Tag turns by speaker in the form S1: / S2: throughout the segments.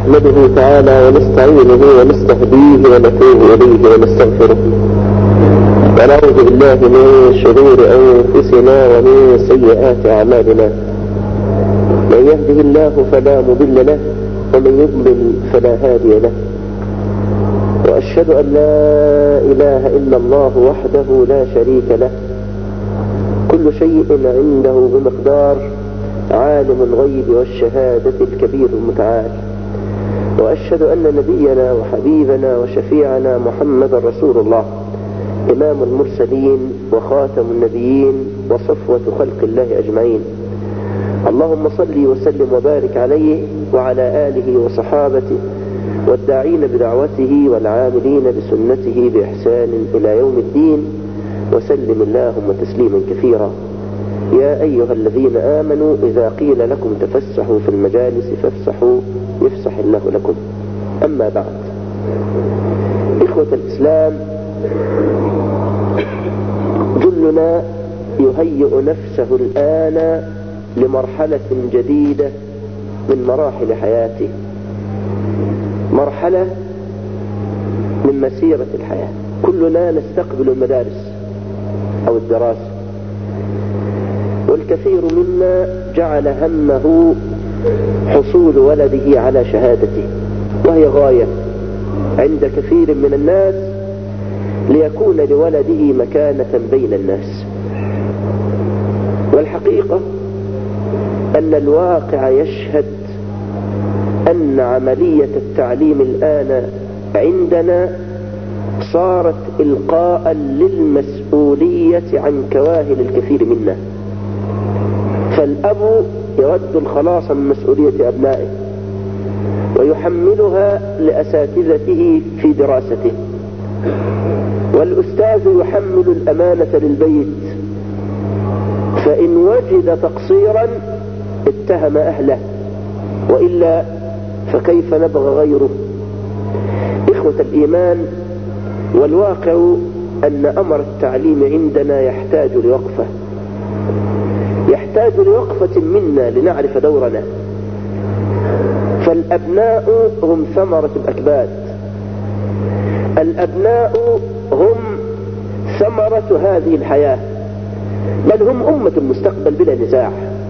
S1: نحمده تعالى ونستعينه ونستهديه ونتوب إليه ونستغفره، ونعوذ بالله من شرور أنفسنا ومن سيئات أعمالنا. من يهده الله فلا مضل له ومن يضلل فلا هادي له، وأشهد أن لا إله إلا الله وحده لا شريك له، كل شيء عنده بمقدار، عالم الغيب والشهادة الكبير المتعال. وأشهد أن نبينا وحبيبنا وشفيعنا محمد رسول الله، إمام المرسلين وخاتم النبيين وصفوة خلق الله أجمعين. اللهم صل وسلم وبارك عليه وعلى آله وصحابته والداعين بدعوته والعاملين بسنته بإحسان إلى يوم الدين، وسلم اللهم تسليما كثيرا. يا أيها الذين آمنوا إذا قيل لكم تفسحوا في المجالس فافسحوا يفسح الله لكم. أما بعد، إخوة الإسلام، جلنا يهيئ نفسه الآن لمرحلة جديدة من مراحل حياته، مرحلة من مسيرة الحياة. كلنا نستقبل المدارس أو الدراسة، والكثير منا جعل همه حصول ولده على شهادته، وهي غاية عند كثير من الناس ليكون لولده مكانة بين الناس. والحقيقة أن الواقع يشهد أن عملية التعليم الآن عندنا صارت إلقاء للمسؤولية عن كواهل الكثير منا. فالأب يرد الخلاص من مسؤولية أبنائه ويحملها لأساتذته في دراسته، والأستاذ يحمل الأمانة للبيت، فإن وجد تقصيرا اتهم أهله، وإلا فكيف نبغى غيره؟ إخوة الإيمان، والواقع أن أمر التعليم عندنا يحتاج لوقفة، يحتاج لوقفة منا لنعرف دورنا. فالأبناء هم ثمرة الأكباد، الأبناء هم ثمرة هذه الحياة، بل هم أمة المستقبل بلا نزاع.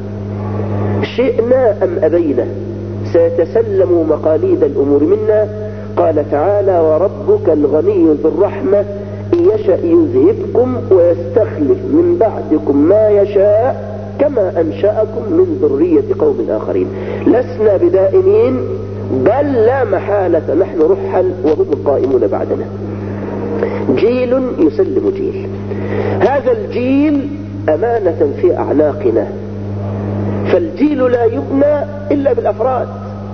S1: شئنا أم أبينا سيتسلموا مقاليد الأمور منا. قال تعالى: وربك الغني ذو الرحمة إن يشأ يذهبكم ويستخلف من بعدكم ما يشاء كما أنشأكم من ذرية قوم آخرين. لسنا بدائمين، بل لا محالة نحن رحل وهم القائمون بعدنا. جيل يسلم جيل، هذا الجيل أمانة في أعناقنا، فالجيل لا يبنى إلا بالأفراد،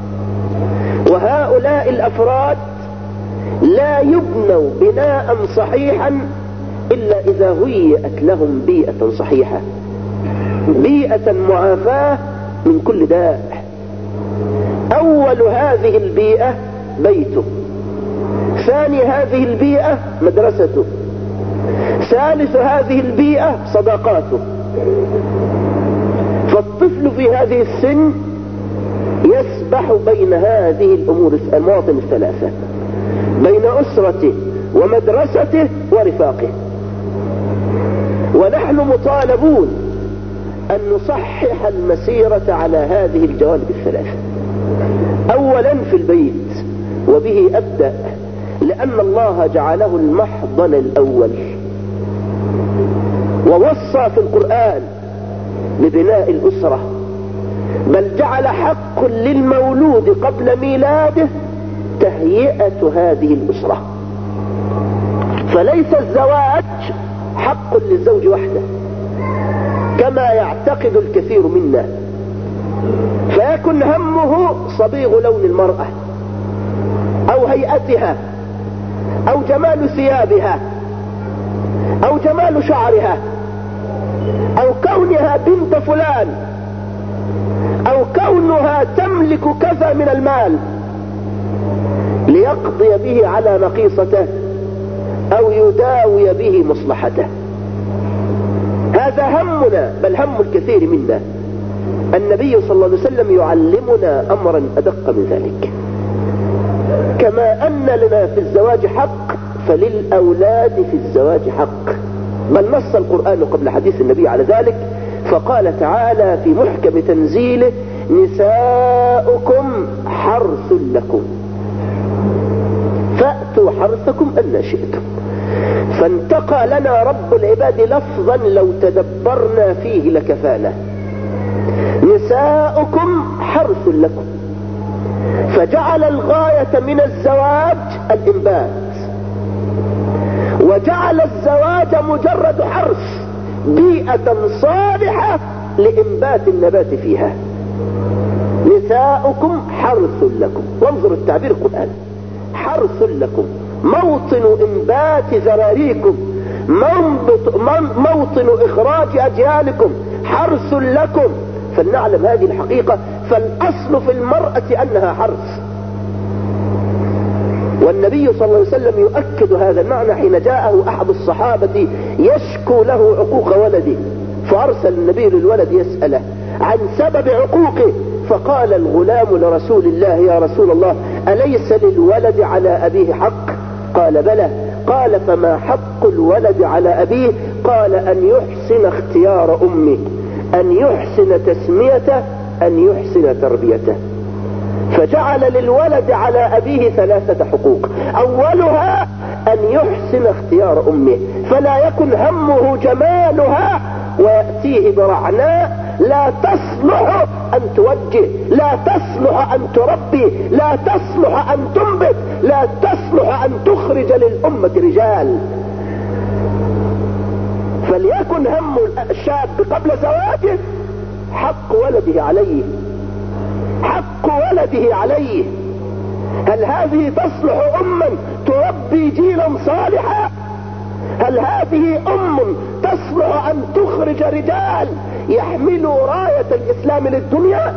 S1: وهؤلاء الأفراد لا يبنوا بناء صحيحا إلا إذا هيئت لهم بيئة صحيحة، بيئة معافاة من كل داء. أول هذه البيئة بيته، ثاني هذه البيئة مدرسته، ثالث هذه البيئة صداقاته. فالطفل في هذه السن يسبح بين هذه الأمور المواطن الثلاثة، بين أسرته ومدرسته ورفاقه. ونحن مطالبون أن نصحح المسيرة على هذه الجوانب الثلاثة. أولا في البيت، وبه أبدأ، لأن الله جعله المحضن الأول، ووصى في القرآن ببناء الأسرة، بل جعل حق للمولود قبل ميلاده تهيئة هذه الأسرة. فليس الزواج حق للزوج وحده كما يعتقد الكثير منا، فيكن همه صبيغ لون المرأة أو هيئتها أو جمال ثيابها أو جمال شعرها أو كونها بنت فلان أو كونها تملك كذا من المال ليقضي به على نقيصته أو يداوي به مصلحته. هذا همنا، بل هم الكثير منا. النبي صلى الله عليه وسلم يعلمنا أمرا أدق من ذلك. كما أن لنا في الزواج حق فللأولاد في الزواج حق، بل نص القرآن قبل حديث النبي على ذلك، فقال تعالى في محكم تنزيله: نساؤكم حرث لكم فأتوا حرثكم أن شئتم. فانتقى لنا رب العباد لفظا لو تدبرنا فيه لكفانا. نساؤكم حرث لكم، فجعل الغاية من الزواج الإنبات، وجعل الزواج مجرد حرث، بيئة صالحة لإنبات النبات فيها. نساؤكم حرث لكم، وانظروا التعبير القرآني: حرث لكم، موطن إنبات ذراريكم، موطن إخراج أجيالكم، حرث لكم. فلنعلم هذه الحقيقة، فالأصل في المرأة أنها حرث. والنبي صلى الله عليه وسلم يؤكد هذا المعنى حين جاءه أحد الصحابة يشكو له عقوق ولده، فأرسل النبي للولد يسأله عن سبب عقوقه، فقال الغلام لرسول الله: يا رسول الله، أليس للولد على أبيه حق؟ قال: بلى. قال: فما حق الولد على أبيه؟ قال: أن يحسن اختيار أمه، أن يحسن تسميته، أن يحسن تربيته. فجعل للولد على أبيه 3 حقوق: أولها أن يحسن اختيار أمه، فلا يكن همه جمالها ويأتيه برعناء لا تصلح أن توجه، لا تصلح أن تربي، لا تصلح أن تنبت، لا تصلح أن تخرج للأمة رجال. فليكن هم الشاب قبل زواجه حق ولده عليه، حق ولده عليه. هل هذه تصلح أما تربي جيلا صالحا؟ هل هذه أم تصلح أن تخرج رجال يحملوا راية الإسلام للدنيا؟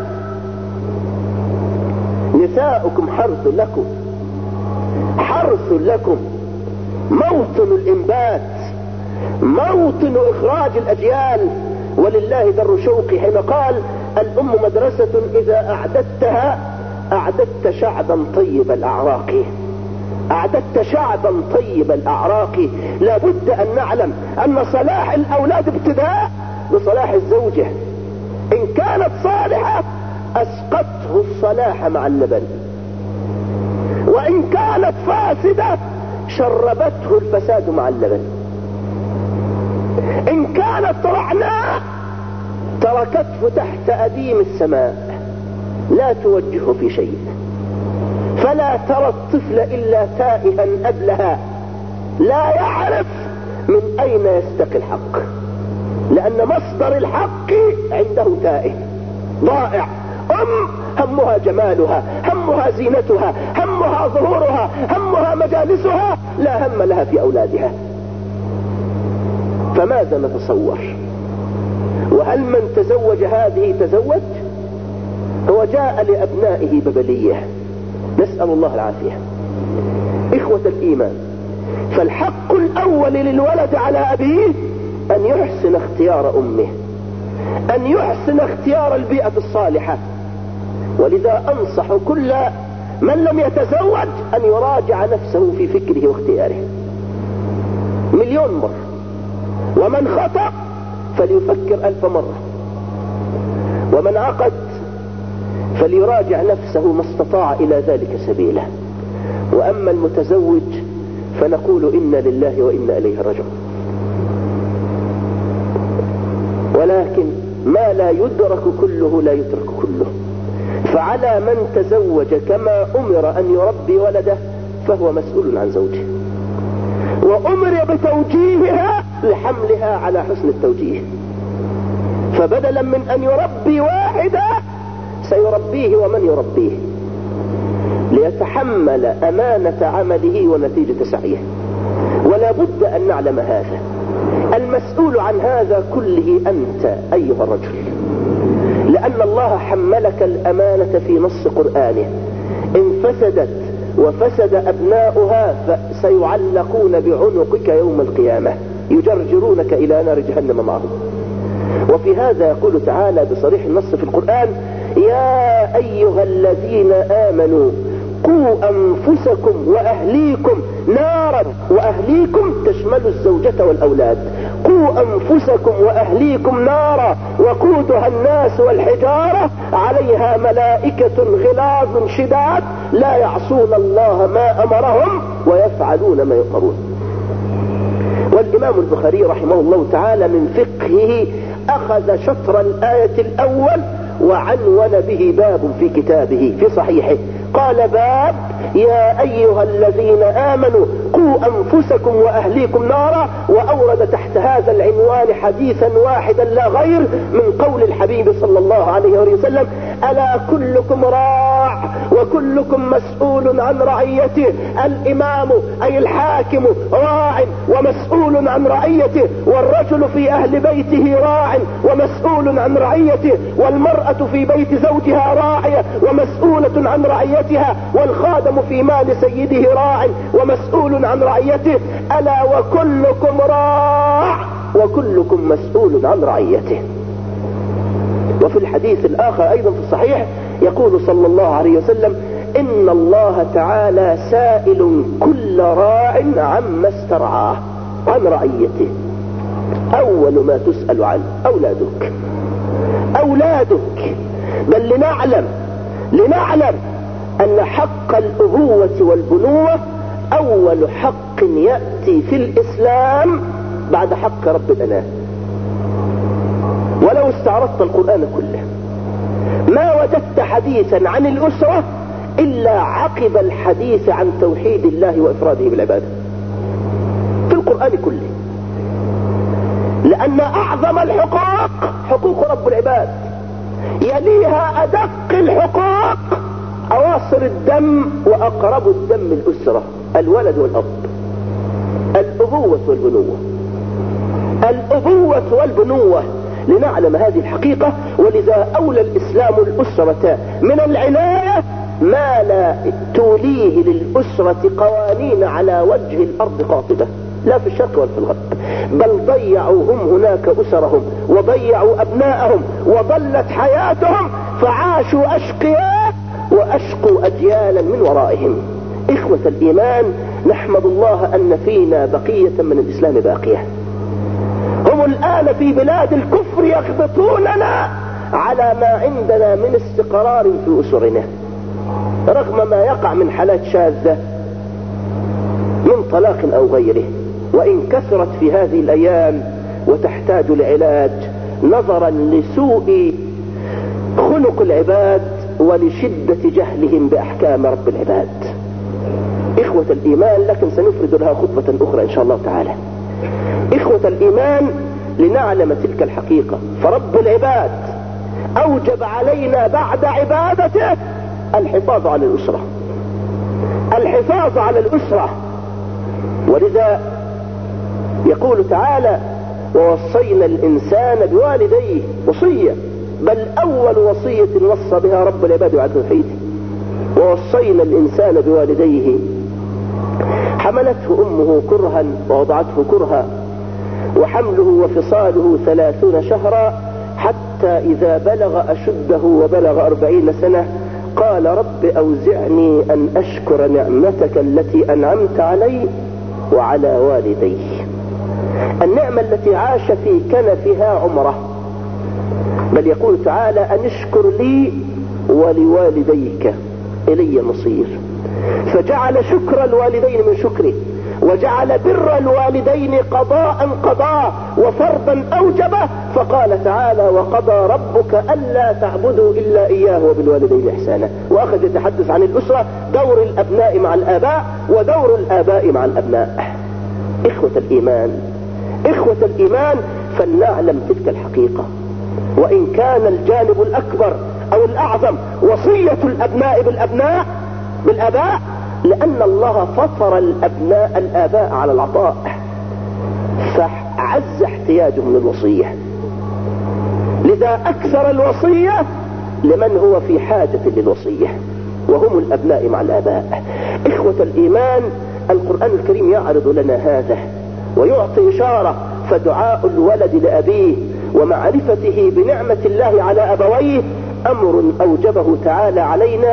S1: نساؤكم حرث لكم، حرث لكم، موطن الإنبات، موطن إخراج الأجيال. ولله در شوقي حين قال: الأم مدرسة إذا أعددتها أعددت شعبا طيب الأعراق، أعددت شعبا طيب الأعراق. لابد أن نعلم أن صلاح الأولاد ابتداء بصلاح الزوجة، إن كانت صالحة أسقطه الصلاح مع اللبن، وإن كانت فاسدة شربته الفساد مع اللبن. إن كانت رعناء تركته تحت أديم السماء لا توجهه في شيء، فلا ترى الطفل إلا تائها أبلها لا يعرف من أين يستقي الحق، لأن مصدر الحق عنده تائه ضائع. همها جمالها، همها زينتها، همها ظهورها، همها مجالسها، لا هم لها في أولادها. فماذا نتصور؟ وهل من تزوج هذه تزوج؟ هو جاء لأبنائه ببلية، نسأل الله العافية. إخوة الإيمان، فالحق الأول للولد على أبيه أن يحسن اختيار أمه، أن يحسن اختيار البيئة الصالحة. ولذا أنصح كل من لم يتزوج أن يراجع نفسه في فكره واختياره 1,000,000 مرة، ومن خطأ فليفكر 1000 مرة، ومن عقد فليراجع نفسه ما استطاع إلى ذلك سبيلا. وأما المتزوج فنقول إنا لله وإنا إليه راجعون. ولكن ما لا يدرك كله لا يترك كله، فعلى من تزوج كما أمر أن يربي ولده فهو مسؤول عن زوجه، وأمر بتوجيهها لحملها على حسن التوجيه. فبدلا من أن يربي واحدا سيربيه ومن يربيه ليتحمل أمانة عمله ونتيجة سعيه. ولا بد أن نعلم هذا، المسؤول عن هذا كله أنت أيها الرجل، لأن الله حملك الأمانة في نص قرآنه: إن فسدت وفسد أبناؤها فسيعلقون بعنقك يوم القيامة يجرجرونك إلى نار جهنم معهم. وفي هذا يقول تعالى بصريح النص في القرآن: يا أيها الذين آمنوا
S2: قوا أنفسكم وأهليكم نارا، وأهليكم تشمل الزوجة والأولاد. قوا أنفسكم وأهليكم نارا وقودها الناس والحجارة عليها ملائكة غلاظ شداد لا يعصون الله ما أمرهم ويفعلون ما يؤمرون. والإمام البخاري رحمه الله تعالى من فقهه أخذ شطر الآية الأول وعنون به باب في كتابه في صحيحه، قال باب يا أيها الذين آمنوا قوا أنفسكم وأهليكم نارا، وأورد تحت هذا العنوان حديثا واحدا لا غير من قول الحبيب صلى الله عليه وسلم: ألا كلكم راع وكلكم مسؤول عن رعيته. الإمام أي الحاكم راع ومسؤول عن رعيته، والرجل في أهل بيته راع ومسؤول عن رعيته، والمرأة في بيت زوجها راعية ومسؤولة عن رعيتها، والخادم في مال سيده راع ومسؤول عن رعيته. ألا وكلكم راع وكلكم مسؤول عن رعيته. وفي الحديث الآخر أيضا في الصحيح يقول صلى الله عليه وسلم: إن الله تعالى سائل كل راع عما استرعاه، عن رعيته. أول ما تسأل عنه أولادك. بل لنعلم أن حق الأبوة والبنوة أول حق يأتي في الإسلام بعد حق رب الأنام. ولو استعرضت القرآن كله ما وجدت حديثا عن الأسرة إلا عقب الحديث عن توحيد الله وإفراده بالعبادة في القرآن كله، لأن أعظم الحقوق حقوق رب العباد، يليها أدق الحقوق أواصر الدم وأقرب الدم الأسرة، الولد والأب، الأبوة والبنوة. لنعلم هذه الحقيقة، ولذا أولى الإسلام الأسرة من العناية ما لا توليه للأسرة قوانين على وجه الأرض قاطبة، لا في الشرق ولا في الغرب، بل ضيعوا هم هناك أسرهم وضيعوا أبناءهم وضلت حياتهم فعاشوا أشقياء وأشقوا أجيالا من ورائهم. إخوة الإيمان، نحمد الله أن فينا بقية من الإسلام باقية. هم الآن في بلاد الكفر يغبطوننا على ما عندنا من استقرار في أسرنا، رغم ما يقع من حالات شاذة من طلاق أو غيره، وإن كثرت في هذه الأيام وتحتاج لعلاج نظرا لسوء خلق العباد ولشدة جهلهم بأحكام رب العباد. إخوة الإيمان، لكن سنفرد لها خطبة أخرى إن شاء الله تعالى. إخوة الإيمان، لنعلم تلك الحقيقة، فرب العباد أوجب علينا بعد عبادته الحفاظ على الأسرة. ولذا يقول تعالى: ووصينا الإنسان بوالديه وصية، بل أول وصية وصى بها رب العباد على توحيده. ووصينا الإنسان بوالديه حملته أمه كرها ووضعته كرها وحمله وفصاله 30 شهرا حتى إذا بلغ أشده وبلغ 40 سنة قال: رب أوزعني أن أشكر نعمتك التي أنعمت علي وعلى والدي. النعمة التي عاش في كنفها عمره، بل يقول تعالى: أن اشكر لي ولوالديك إلي المصير. فجعل شكر الوالدين من شكره، وجعل بر الوالدين قضاء وفرضا أوجبه، فقال تعالى: وقضى ربك ألا تعبدوا إلا إياه وبالوالدين إحسانا. وأخذ يتحدث عن الأسرة، دور الأبناء مع الآباء ودور الآباء مع الأبناء. إخوة الإيمان، فلنعلم تلك الحقيقة، وإن كان الجانب الأكبر أو الأعظم وصية الأبناء بالآباء، لأن الله فطر الآباء على العطاء، فعز احتياجهم للوصية، لذا أكثر الوصية لمن هو في حاجة للوصية، وهم الأبناء مع الآباء. إخوة الإيمان، القرآن الكريم يعرض لنا هذا ويعطي إشارة، فدعاء الولد لأبيه ومعرفته بنعمة الله على أبويه أمر أوجبه تعالى علينا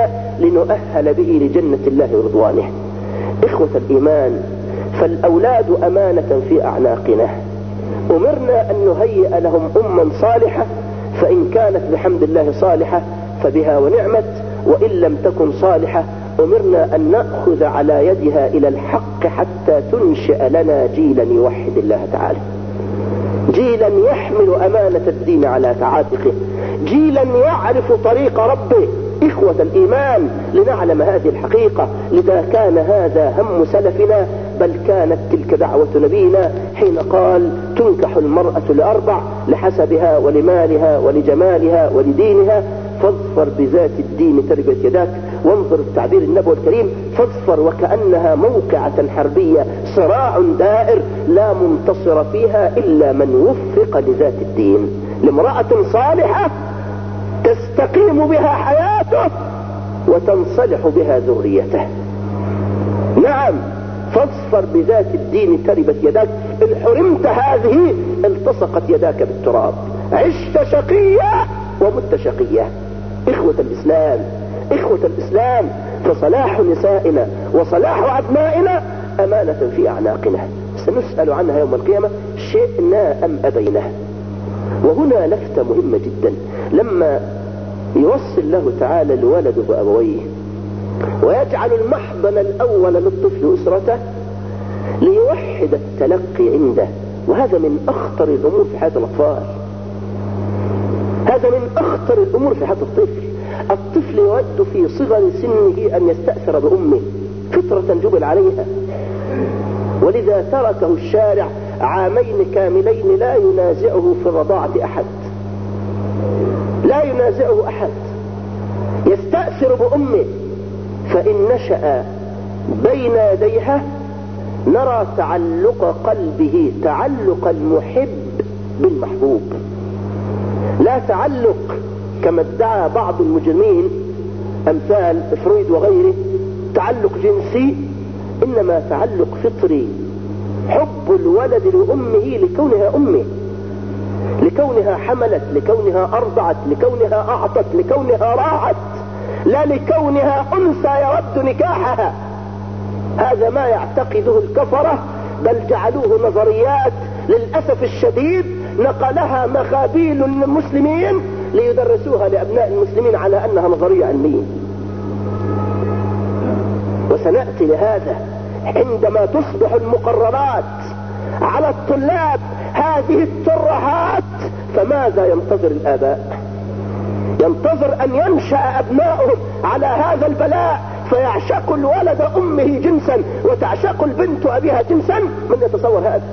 S2: لنؤهل به لجنة الله ورضوانه. إخوة الإيمان، فالأولاد أمانة في أعناقنا، أمرنا أن نهيئ لهم أما صالحة، فإن كانت بحمد الله صالحة فبها ونعمت، وإن لم تكن صالحة أمرنا أن نأخذ على يدها إلى الحق حتى تنشئ لنا جيلا يوحد الله تعالى، جيلا يحمل أمانة الدين على عاتقه، جيلا يعرف طريق ربه. إخوة الإيمان، لنعلم هذه الحقيقة، لذا كان هذا هم سلفنا، بل كانت تلك دعوة نبينا حين قال: تنكح المرأة لأربع: لحسبها ولمالها ولجمالها ولدينها، فاظفر بذات الدين تربت يداك. وانظر التعبير النبوي الكريم: فاظفر، وكأنها موقعة حربية، صراع دائر لا منتصر فيها إلا من وفق لذات الدين، لامرأة صالحة تستقيم بها حياته وتنصلح بها ذريته. نعم، فاظفر بذات الدين تربت يداك. إن حرمت هذه التصقت يداك بالتراب، عشت شقيا ومت شقيا. إخوة الإسلام، إخوة الإسلام، فصلاح نسائنا وصلاح أبنائنا أمانة في أعناقنا، سنسأل عنها يوم القيامة شئنا أم أبينا. وهنا لفتة مهمة جدا، لما يوصي الله تعالى الولد بأبويه ويجعل المحضن الأول للطفل وأسرته ليوحد التلقي عنده، وهذا من أخطر الأمور في حياة الأطفال، هذا من أخطر الأمور في حياة الطفل. الطفل يود في صغر سنه أن يستأثر بأمه، فطرة جبل عليها، ولذا تركه الشارع عامين كاملين لا ينازعه في الرضاعة أحد، لا ينازعه أحد، يستأثر بأمه. فإن نشأ بين يديها نرى تعلق قلبه تعلق المحب بالمحبوب، لا تعلق كما ادعى بعض المجرمين أمثال فرويد وغيره تعلق جنسي، إنما تعلق فطري، حب الولد لأمه لكونها أمه، لكونها حملت، لكونها أرضعت، لكونها أعطت، لكونها راعت، لا لكونها أنثى يود نكاحها. هذا ما يعتقده الكفرة، بل جعلوه نظريات للأسف الشديد نقلها مخابيل المسلمين ليدرسوها لأبناء المسلمين على أنها نظرية علمية. وسنأتي لهذا عندما تصبح المقررات على الطلاب هذه الترهات، فماذا ينتظر الآباء؟ ينتظر أن ينشأ أبنائهم على هذا البلاء، فيعشق الولد أمه جنسا وتعشق البنت أبيها جنسا. من يتصور هذا؟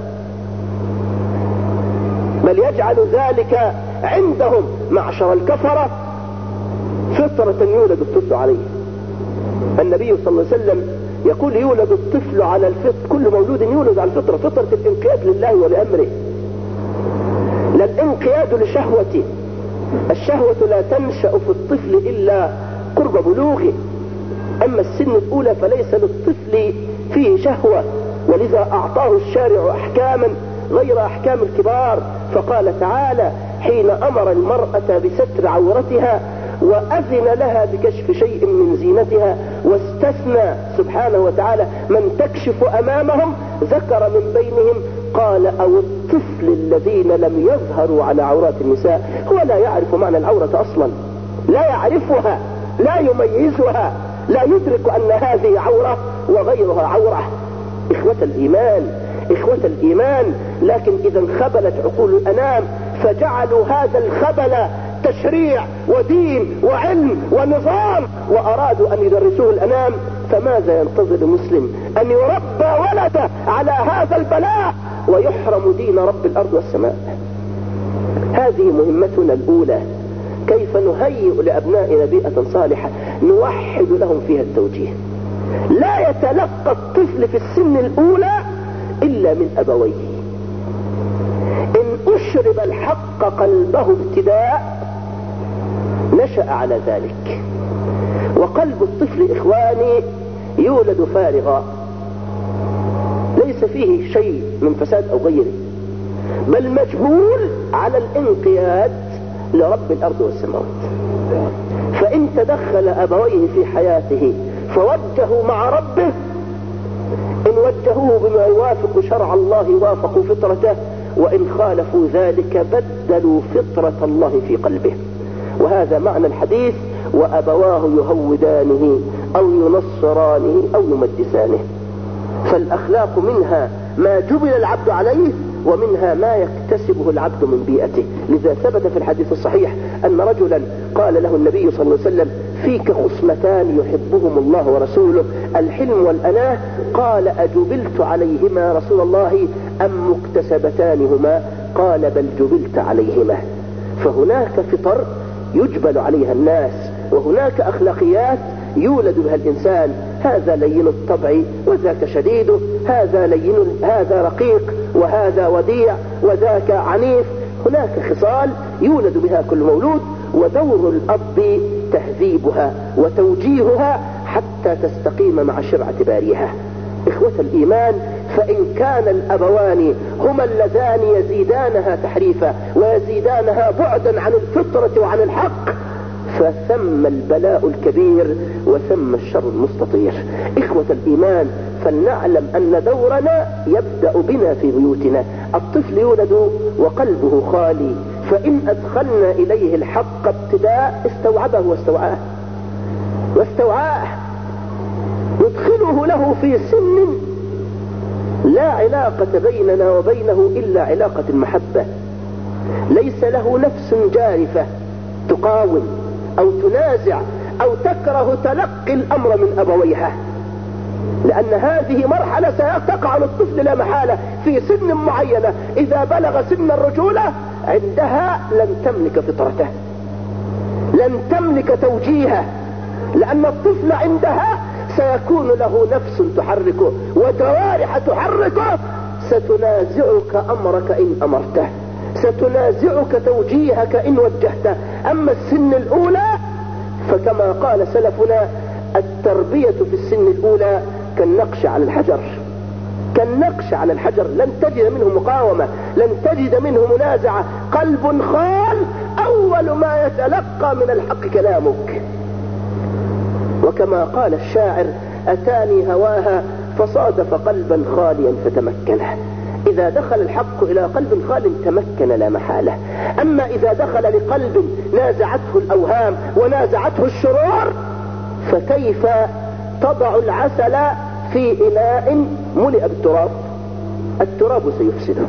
S2: بل يجعل ذلك عندهم معشر الكفرة فطرة يولد الطفل عليه. النبي صلى الله عليه وسلم يقول: يولد الطفل على الفطر، كل مولود يولد على الفطرة، فطرة الانقياد لله ولأمره، لا الانقياد لشهوته. الشهوة لا تنشأ في الطفل إلا قرب بلوغه، أما السن الأولى فليس للطفل فيه شهوة، ولذا أعطاه الشارع أحكاما غير أحكام الكبار، فقال تعالى حين أمر المرأة بستر عورتها وأذن لها بكشف شيء من زينتها، واستثنى سبحانه وتعالى من تكشف أمامهم، ذكر من بينهم قال: أو الطفل الذين لم يظهروا على عورات النساء. هو لا يعرف معنى العورة أصلا، لا يعرفها، لا يميزها، لا يدرك أن هذه عورة وغيرها عورة. إخوة الإيمان، إخوة الإيمان، لكن إذا انخبلت عقول الأنام فجعلوا هذا الخبل تشريع ودين وعلم ونظام، وأرادوا أن يدرسوه الأنام. فماذا ينتظر المسلم؟ أن يربى ولده على هذا البلاء ويحرم دين رب الأرض والسماء. هذه مهمتنا الأولى، كيف نهيئ لأبنائنا بيئة صالحة نوحد لهم فيها التوجيه. لا يتلقى الطفل في السن الأولى إلا من أبويه. إن أشرب الحق قلبه ابتداء نشأ على ذلك. وقلب الطفل إخواني يولد فارغا، ليس فيه شيء من فساد أو غيره، بل مجبول على الانقياد لرب الأرض والسماوات. فإن تدخل أبويه في حياته فوجهوا مع ربه، إن وجهوه بما يوافق شرع الله وافقوا فطرته، وإن خالفوا ذلك بدلوا فطرة الله في قلبه. وهذا معنى الحديث: وأبواه يهودانه أو ينصرانه أو يمجسانه. فالأخلاق منها ما جبل العبد عليه، ومنها ما يكتسبه العبد من بيئته. لذا ثبت في الحديث الصحيح أن رجلا قال له النبي صلى الله عليه وسلم: فيك خصلتان يحبهم الله ورسوله، الحلم والأناه. قال: أجبلت عليهما رسول الله أم مكتسبتانهما؟ قال: بل جبلت عليهما. فهناك فطر يجبل عليها الناس، وهناك أخلاقيات يولد بها الإنسان. هذا لين الطبع وذاك شديده، هذا لين، هذا رقيق وهذا وديع وذاك عنيف. هناك خصال يولد بها كل مولود، ودور الأب تهذيبها وتوجيهها حتى تستقيم مع شرعة باريها. إخوة الإيمان، فإن كان الأبوان هما اللذان يزيدانها تحريفا ويزيدانها بعدا عن الفطرة وعن الحق، فثم البلاء الكبير وثم الشر المستطير. إخوة الإيمان، فلنعلم أن دورنا يبدأ بنا في بيوتنا. الطفل يولد وقلبه خالي، فإن أدخلنا إليه الحق ابتداء استوعبه واستوعاه. ندخله له في سن لا علاقة بيننا وبينه إلا علاقة المحبة. ليس له نفس جارفة تقاوم أو تنازع أو تكره تلقي الأمر من أبويها، لأن هذه مرحلة ستقع للطفل لا محالة في سن معينة. إذا بلغ سن الرجولة عندها لن تملك فطرته، لن تملك توجيهه، لأن الطفل عندها سيكون له نفس تحركه وجوارح تحركه، ستنازعك أمرك إن أمرته، ستنازعك توجيهك إن وجهته. أما السن الأولى فكما قال سلفنا: التربية في السن الأولى كالنقش على الحجر، كالنقش على الحجر. لن تجد منه مقاومة، لن تجد منه منازعة. قلب خال أول ما يتلقى من الحق كلامك. وكما قال الشاعر: أتاني هواها فصادف قلبا خاليا فتمكنه. إذا دخل الحق إلى قلب خال تمكن لا محالة. أما إذا دخل لقلب نازعته الأوهام ونازعته الشرور، فكيف تضع العسل في إناء ملئ بالتراب؟ التراب سيفسده،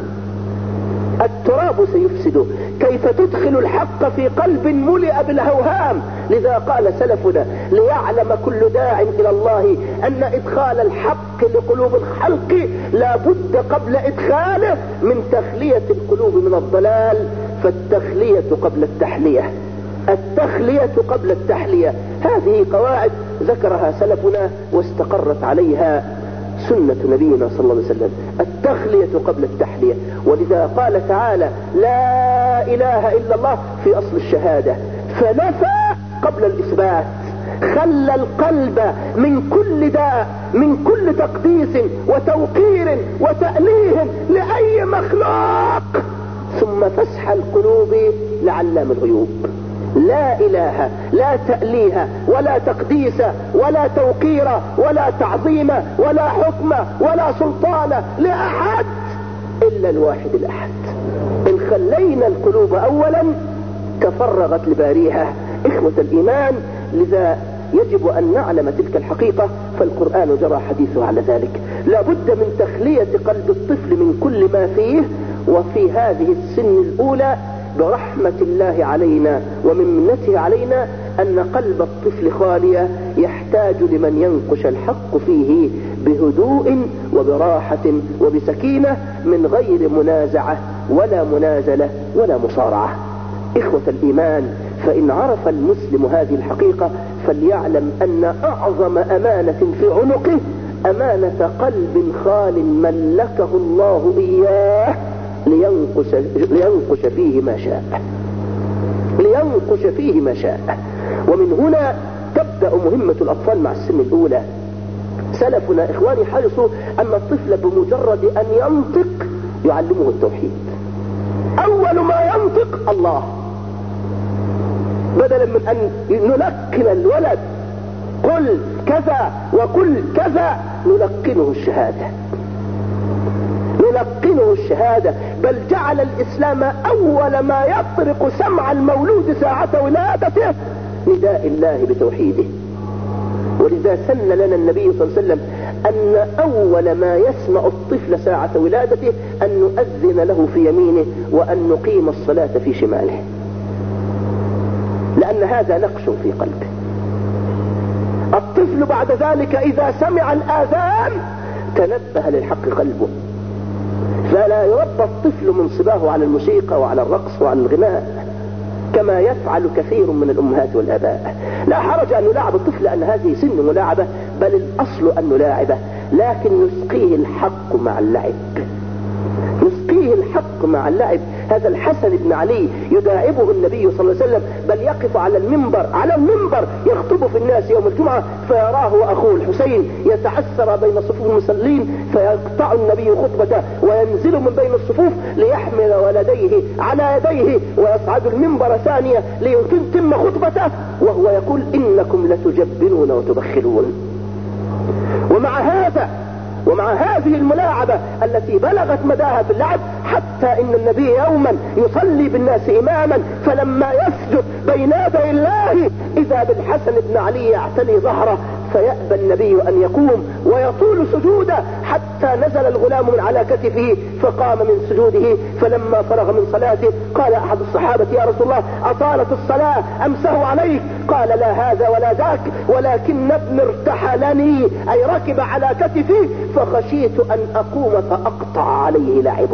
S2: التراب سيفسده. كيف تدخل الحق في قلب ملئ بالأوهام؟ لذا قال سلفنا: ليعلم كل داع إلى الله أن إدخال الحق لقلوب الخلق لا بد قبل إدخاله من تخلية القلوب من الضلال. فالتخلية قبل التحلية، التخلية قبل التحلية. هذه قواعد ذكرها سلفنا واستقرت عليها سنة نبينا صلى الله عليه وسلم: التخلية قبل التحلية. ولذا قال تعالى: لا إله إلا الله في أصل الشهادة، فنفى قبل الإثبات، خلى القلب من كل داء، من كل تقديس وتوقير وتأليه لأي مخلوق، ثم فسح القلوب لعلام الغيوب. لا إله، لا تأليه ولا تقديس ولا توقير ولا تعظيم ولا حكم ولا سلطان لأحد إلا الواحد الأحد. إن خلينا القلوب أولا تفرغت لباريها. إخوة الإيمان، لذا يجب أن نعلم تلك الحقيقة، فالقرآن جرى حديثه على ذلك. لا بد من تخلية قلب الطفل من كل ما فيه. وفي هذه السن الأولى برحمة الله علينا ومن منته علينا أن قلب الطفل خالية، يحتاج لمن ينقش الحق فيه بهدوء وبراحة وبسكينة، من غير منازعة ولا منازلة ولا مصارعة. إخوة الإيمان، فإن عرف المسلم هذه الحقيقة فليعلم أن أعظم أمانة في عنقه أمانة قلب خال ملكه الله إياه لينقش فيه ما شاء، لينقش فيه ما شاء. ومن هنا تبدأ مهمة الأطفال مع السن الأولى. سلفنا إخواني حرصوا أن الطفل بمجرد أن ينطق يعلمه التوحيد. أول ما ينطق الله، بدلا من ان نلقن الولد قل كذا وقل كذا، نلقنه الشهادة. بل جعل الإسلام أول ما يطرق سمع المولود ساعة ولادته نداء الله بتوحيده. ولذا سن لنا النبي صلى الله عليه وسلم أن أول ما يسمع الطفل ساعة ولادته أن نؤذن له في يمينه وأن نقيم الصلاة في شماله، لأن هذا نقش في قلبه. الطفل بعد ذلك إذا سمع الآذان تنبه للحق قلبه، فلا يربى الطفل من صباه على الموسيقى وعلى الرقص وعلى الغناء كما يفعل كثير من الأمهات والآباء. لا حرج أن نلاعب الطفل لأن هذه سن ملاعبة، بل الأصل أن نلاعبه، لكن نسقيه الحق مع اللعب، نسقيه الحق مع اللعب. هذا الحسن بن علي يداعبه النبي صلى الله عليه وسلم، بل يقف على المنبر يخطب في الناس يوم الجمعة، فيراه أخوه الحسين يتعسر بين صفوف المصلين، فيقطع النبي خطبته وينزل من بين الصفوف ليحمل ولديه على يديه ويصعد المنبر ثانية ليتم خطبته وهو يقول إنكم لتجبنون وتبخلون. ومع هذه الملاعبة التي بلغت مداها في اللعب، حتى ان النبي يوما يصلي بالناس اماما، فلما يسجد بين يدي الله اذا بالحسن بن علي يعتلي ظهره، فيأبى النبي ان يقوم ويطول سجوده حتى نزل الغلام من على كتفه فقام من سجوده. فلما فرغ من صلاته قال احد الصحابة يا رسول الله اطالت الصلاة ام سهوا عليك؟ قال لا هذا ولا ذاك، ولكن ابن ارتحلني اي ركب على كتفي فخشيت ان اقوم فاقطع عليه لعبه.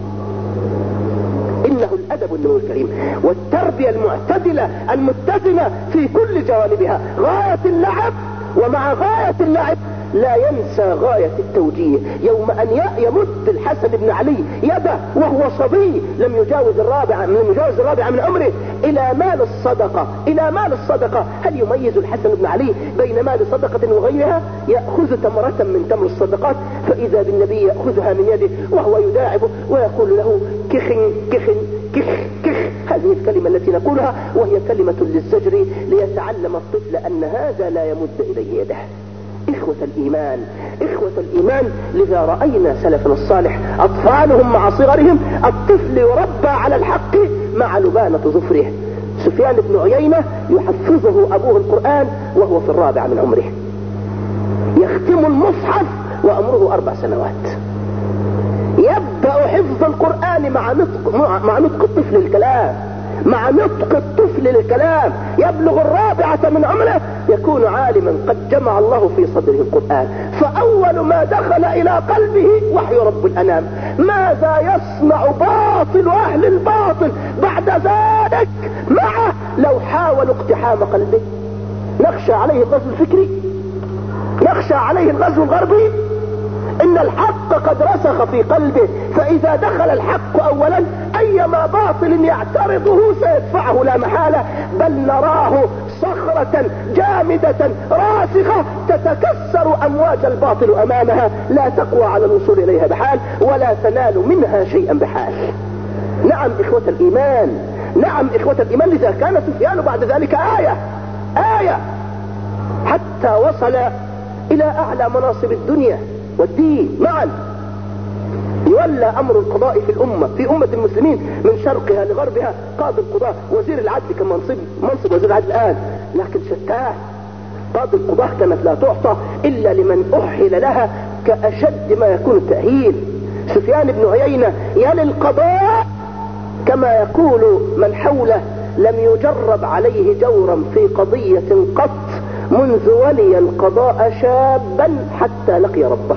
S2: انه الادب النبوي الكريم والتربية المعتدلة المتزنة في كل جوانبها، غاية اللعب، ومع غاية اللعب لا ينسى غاية التوجيه. يوم ان يمد الحسن بن علي يده وهو صبي لم يجاوز الرابعة من عمره الى مال الصدقة، هل يميز الحسن بن علي بين مال صدقة وغيرها؟ يأخذ تمرة من تمر الصدقات فاذا بالنبي يأخذها من يده وهو يداعبه ويقول له كخ كخ كخ كخ. هذه الكلمة التي نقولها وهي كلمة للزجر ليتعلم الطفل ان هذا لا يمد اليه يده. إخوة الإيمان لذا رأينا سلفنا الصالح أطفالهم مع صغرهم الطفل يربى على الحق مع لبانة ظفره. سفيان بن عيينة يحفظه أبوه القرآن وهو في الرابع من عمره، يختم المصحف وأمره 4 سنوات. يبدأ حفظ القرآن مع نطق الطفل الكلام، يبلغ 4 من عمره يكون عالما قد جمع الله في صدره القرآن. فأول ما دخل إلى قلبه وحي رب الأنام. ماذا يصنع باطل أهل الباطل بعد ذلك معه لو حاولوا اقتحام قلبه؟ نخشى عليه الغزو الفكري، نخشى عليه الغزو الغربي. إن الحق قد رسخ في قلبه، فإذا دخل الحق أولا أيما باطل يعترضه سيدفعه لا محالة، بل نراه صخرة جامدة راسخة تتكسر أمواج الباطل أمامها، لا تقوى على الوصول إليها بحال ولا تنال منها شيئا بحال. نعم إخوة الإيمان، لذا كان سفيان بعد ذلك آية حتى وصل إلى أعلى مناصب الدنيا والدين معا. يولى أمر القضاء في أمة المسلمين من شرقها لغربها، قاضي القضاء، وزير العدل كمنصب وزير العدل الآن، لكن شتاه. قاضي القضاء كانت لا تعطى إلا لمن أحل لها كأشد ما يكون التأهيل. سفيان بن عيينة يلي القضاء كما يقول من حوله لم يجرب عليه جورا في قضية قط منذ ولي القضاء شابا حتى لقي ربه.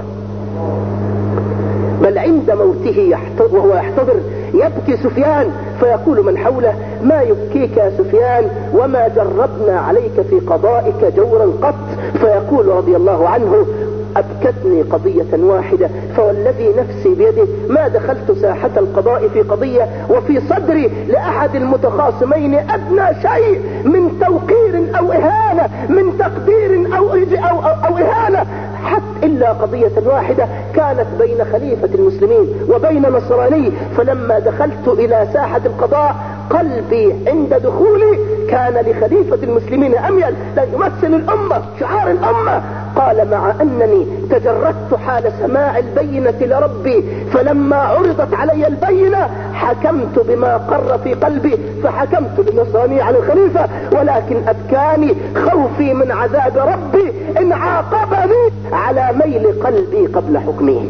S2: بل عند موته وهو يحتضر يبكي سفيان فيقول من حوله ما يبكيك يا سفيان وما جربنا عليك في قضائك جورا قط؟ فيقول رضي الله عنه أبكتني قضية واحدة فوالذي نفسي بيده ما دخلت ساحة القضاء في قضية وفي صدري لأحد المتخاصمين أدنى شيء من توقير أو إهانة، من تقدير أو إهانة، حتى إلا قضية واحدة كانت بين خليفة المسلمين وبين نصراني. فلما دخلت إلى ساحة القضاء قلبي عند دخولي كان لخليفة المسلمين أميل لا يمثل الأمة شعار الأمة. قال مع أنني تجردت حال سماع البينة لربي، فلما عرضت علي البينة حكمت بما قر في قلبي، فحكمت بالنصرانية على الخليفة، ولكن أبكاني خوفي من عذاب ربي إن عاقبني على ميل قلبي قبل حكمه.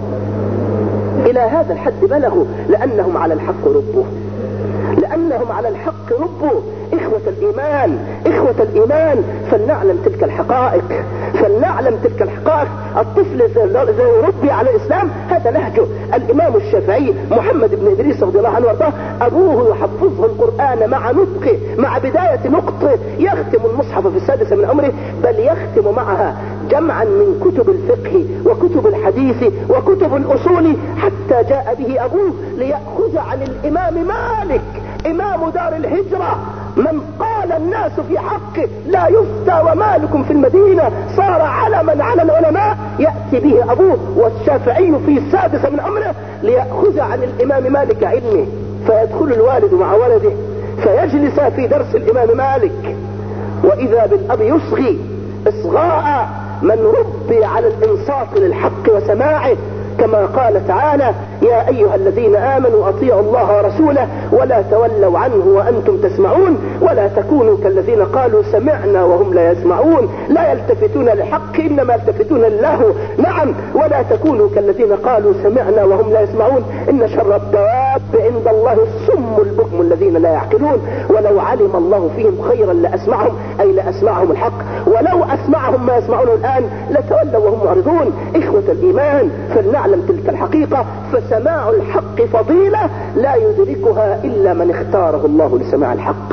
S2: إلى هذا الحد بلغوا، لأنهم على الحق ربوا، لأنهم على الحق ربوا. إخوة الإيمان، إخوة الإيمان، فلنعلم تلك الحقائق، فلنعلم تلك الحقائق. الطفل إذا ربي على الإسلام هذا نهجه. الإمام الشافعي محمد بن إدريس رضي الله عنه وارضاه، أبوه يحفظه القرآن مع نطقه، مع بداية نطقه، يختم المصحف في السادسة من عمره، بل يختم معها جمعا من كتب الفقه وكتب الحديث وكتب الأصول، حتى جاء به أبوه ليأخذ عن الإمام مالك إمام دار الهجرة، من قال الناس في حقه لا يفتى ومالك في المدينة، صار علما على العلماء. يأتي به أبوه والشافعي في السادسة من عمره ليأخذ عن الإمام مالك علمه، فيدخل الوالد مع ولده فيجلس في درس الإمام مالك، وإذا بالأب يصغي إصغاء من ربي على الإنصات للحق وسماعه، كما قال تعالى: يا أيها الذين آمنوا أطيعوا الله ورسوله ولا تولوا عنه وأنتم تسمعون ولا تكونوا كالذين قالوا سمعنا وهم لا يسمعون لا يلتفتون للحق إنما يلتفتون لله. نعم، ولا تكونوا كالذين قالوا سمعنا وهم لا يسمعون إن شر الدواب عند الله الصم البكم الذين لا يعقلون ولو علم الله فيهم خيرا لأسمعهم، أي لأسمعهم الحق، ولو أسمعهم ما يسمعون الآن لتولوا وهم معرضون. إخوة الإيمان، فلنعلم تلك الحقيقة، فسماع الحق فضيلة لا يدركها إلا من اختاره الله لسماع الحق.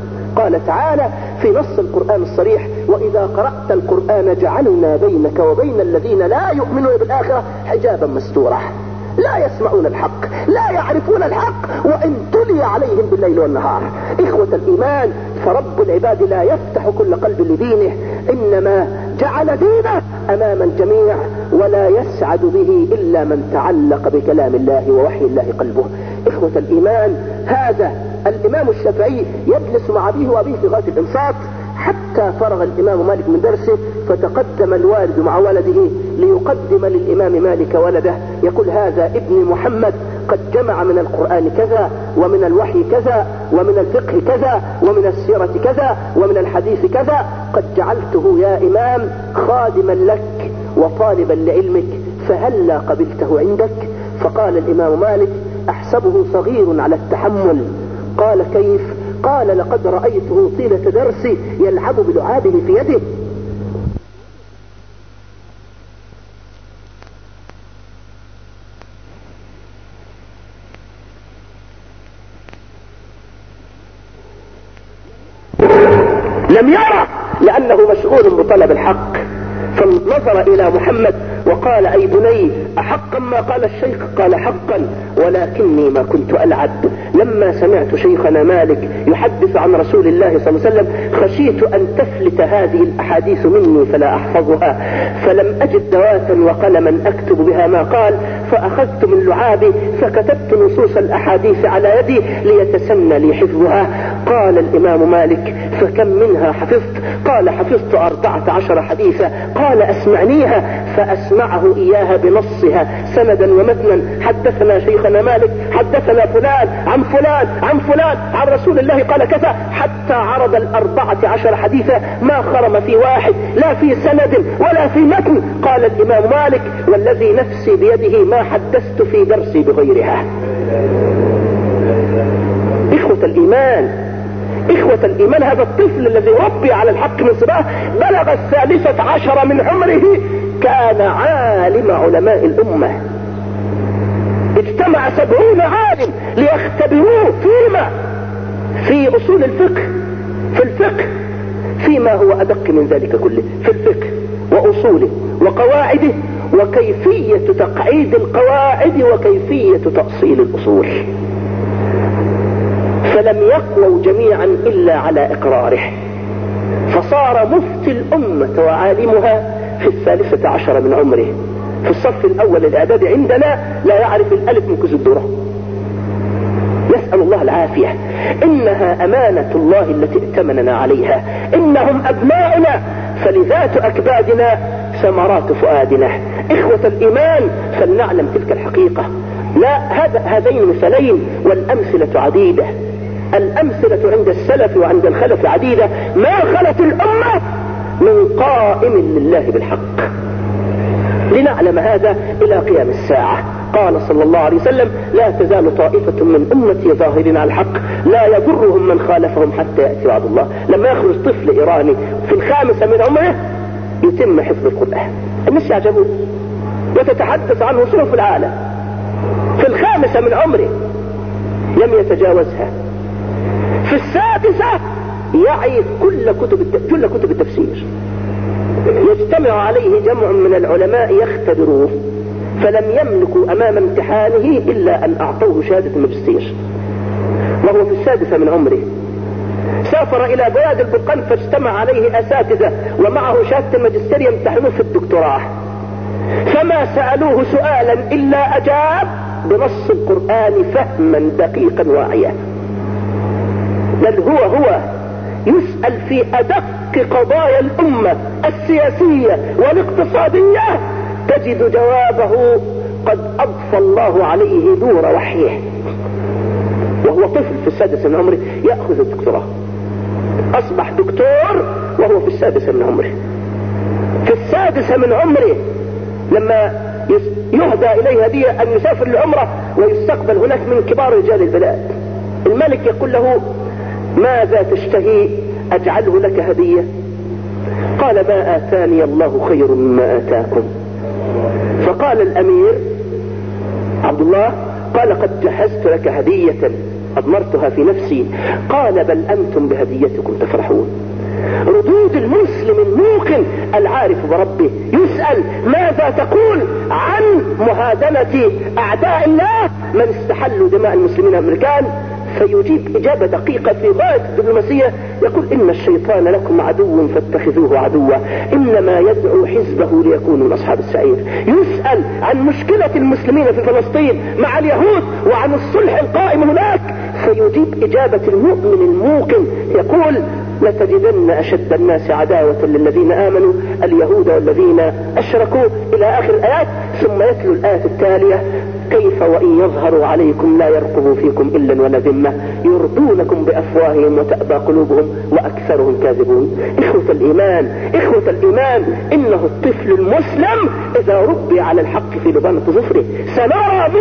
S2: قال تعالى في نص القرآن الصريح: وإذا قرأت القرآن جعلنا بينك وبين الذين لا يؤمنون بالآخرة حجابا مستورا. لا يسمعون الحق، لا يعرفون الحق، وإن تلي عليهم بالليل والنهار. إخوة الإيمان، فرب العباد لا يفتح كل قلب لدينه، إنما جعل دينه أمام الجميع، ولا يسعد به إلا من تعلق بكلام الله ووحي الله قلبه. إخوة الإيمان، هذا الإمام الشافعي يجلس مع أبيه وأبيه في غاية الإنصات، حتى فرغ الإمام مالك من درسه، فتقدم الوالد مع ولده ليقدم للإمام مالك ولده، يقول: هذا ابن محمد قد جمع من القرآن كذا ومن الوحي كذا ومن الفقه كذا ومن السيرة كذا ومن الحديث كذا، قد جعلته يا إمام خادما لك وطالبا لعلمك، فهلا قبلته عندك؟ فقال الإمام مالك: أحسبه صغير على التحمل. قال: كيف؟ قال: لقد رأيته طيلة درسي يلعب بلعابه في يده. لم يرى، لأنه مشغول بطلب الحق، فنظر إلى محمد وقال: أي بني، أحقا ما قال الشيخ؟ قال: حقا، ولكني ما كنت ألعب. لما سمعت شيخنا مالك يحدث عن رسول الله صلى الله عليه وسلم خشيت أن تفلت هذه الأحاديث مني فلا أحفظها، فلم أجد دواتا وقلما أكتب بها ما قال، فأخذت من لعابي فكتبت نصوص الأحاديث على يدي ليتسنى لي حفظها. قال الإمام مالك: فكم منها حفظت؟ قال: حفظت 14 حديثا. قال: أسمعنيها. فأسمعه إياها بنصها سندا ومتنا: حدثنا شيخنا مالك حدثنا فلان عن فلان عن فلان عن رسول الله قال كذا، حتى عرض 14 حديثا ما خرم في واحد، لا في سند ولا في متن. قال الإمام مالك: والذي نفسي بيده ما حدثت في درسي بغيرها. إخوة الإيمان، إخوة الإيمان، هذا الطفل الذي ربي على الحق من صباه بلغ 13 من عمره، كان عالم علماء الأمة. اجتمع 70 عالم ليختبروه فيما؟ في أصول الفقه، في الفقه، فيما هو أدق من ذلك كله، في الفقه وأصوله وقواعده وكيفية تقعيد القواعد وكيفية تأصيل الأصول. فلم يقووا جميعا إلا على إقراره، فصار مفتي الأمة وعالمها في 13 من عمره. في الصف الأول الإعدادي عندنا لا يعرف الألف من كز الذرة، نسأل الله العافية. إنها أمانة الله التي ائتمننا عليها. إنهم أبناؤنا فلذات أكبادنا ثمرات فؤادنا. إخوة الإيمان، فلنعلم تلك الحقيقة. لا هذين مثلين والأمثلة عديدة. الأمثلة عند السلف وعند الخلف عديدة. ما خلت الأمة من قائم لله بالحق. لنعلم هذا إلى قيام الساعة. قال صلى الله عليه وسلم: لا تزال طائفة من أمتي ظاهرين على الحق لا يضرهم من خالفهم حتى يأتي وعد الله. لما يخرج طفل إيراني في 5 من عمره يتم حفظ القرآن، الناس يعجبون وتتحدث عنه صحف العالم. في 5 من عمره لم يتجاوزها. في 6 يعي كل كتب التفسير. يجتمع عليه جمع من العلماء يختبروه، فلم يملكوا أمام امتحانه إلا أن أعطوه شهادة الماجستير وهو في 6 من عمره. سافر إلى بلاد البرقان فاجتمع عليه أساتذة ومعه شهادة الماجستير يمتحنوه في الدكتوراه، فما سألوه سؤالا إلا أجاب بنص القرآن فهما دقيقا واعيا. بل هو يسأل في أدق قضايا الأمة السياسية والاقتصادية تجد جوابه قد أضفى الله عليه نور وحيه، وهو طفل في 6 من عمره يأخذ الدكتوراه. أصبح دكتور وهو في 6 من عمره. في 6 من عمره لما يهدى إليه هدية أن يسافر لعمره ويستقبل هناك من كبار رجال البلاد. الملك يقول له: ماذا تشتهي أجعله لك هدية؟ قال: ما آتاني الله خير مما آتاكم. فقال الأمير عبد الله: قال: قد جهزت لك هدية أضمرتها في نفسي. قال: بل أنتم بهديتكم تفرحون. ردود المسلم الموقن العارف بربه يسأل: ماذا تقول عن مهادنة أعداء الله من استحلوا دماء المسلمين الأمريكان؟ فيجيب إجابة دقيقة في غاية الدبلوماسية. يقول: إن الشيطان لكم عدو فاتخذوه عدوا، إنما يدعو حزبه ليكونوا من أصحاب السعير. يسأل عن مشكلة المسلمين في فلسطين مع اليهود وعن الصلح القائم هناك، فيجيب إجابة المؤمن الموقن. يقول: لتجدن أشد الناس عداوة للذين آمنوا اليهود والذين أشركوا إلى آخر الآيات. ثم يتلو الآية التالية: كيف وإن يظهروا عليكم لا يرقبوا فيكم إلا ولا ذمة يرضونكم بأفواههم وتأبى قلوبهم وأكثرهم كاذبون. إخوة الإيمان، إنه الطفل المسلم إذا ربي على الحق في لبانة ظفره سنرى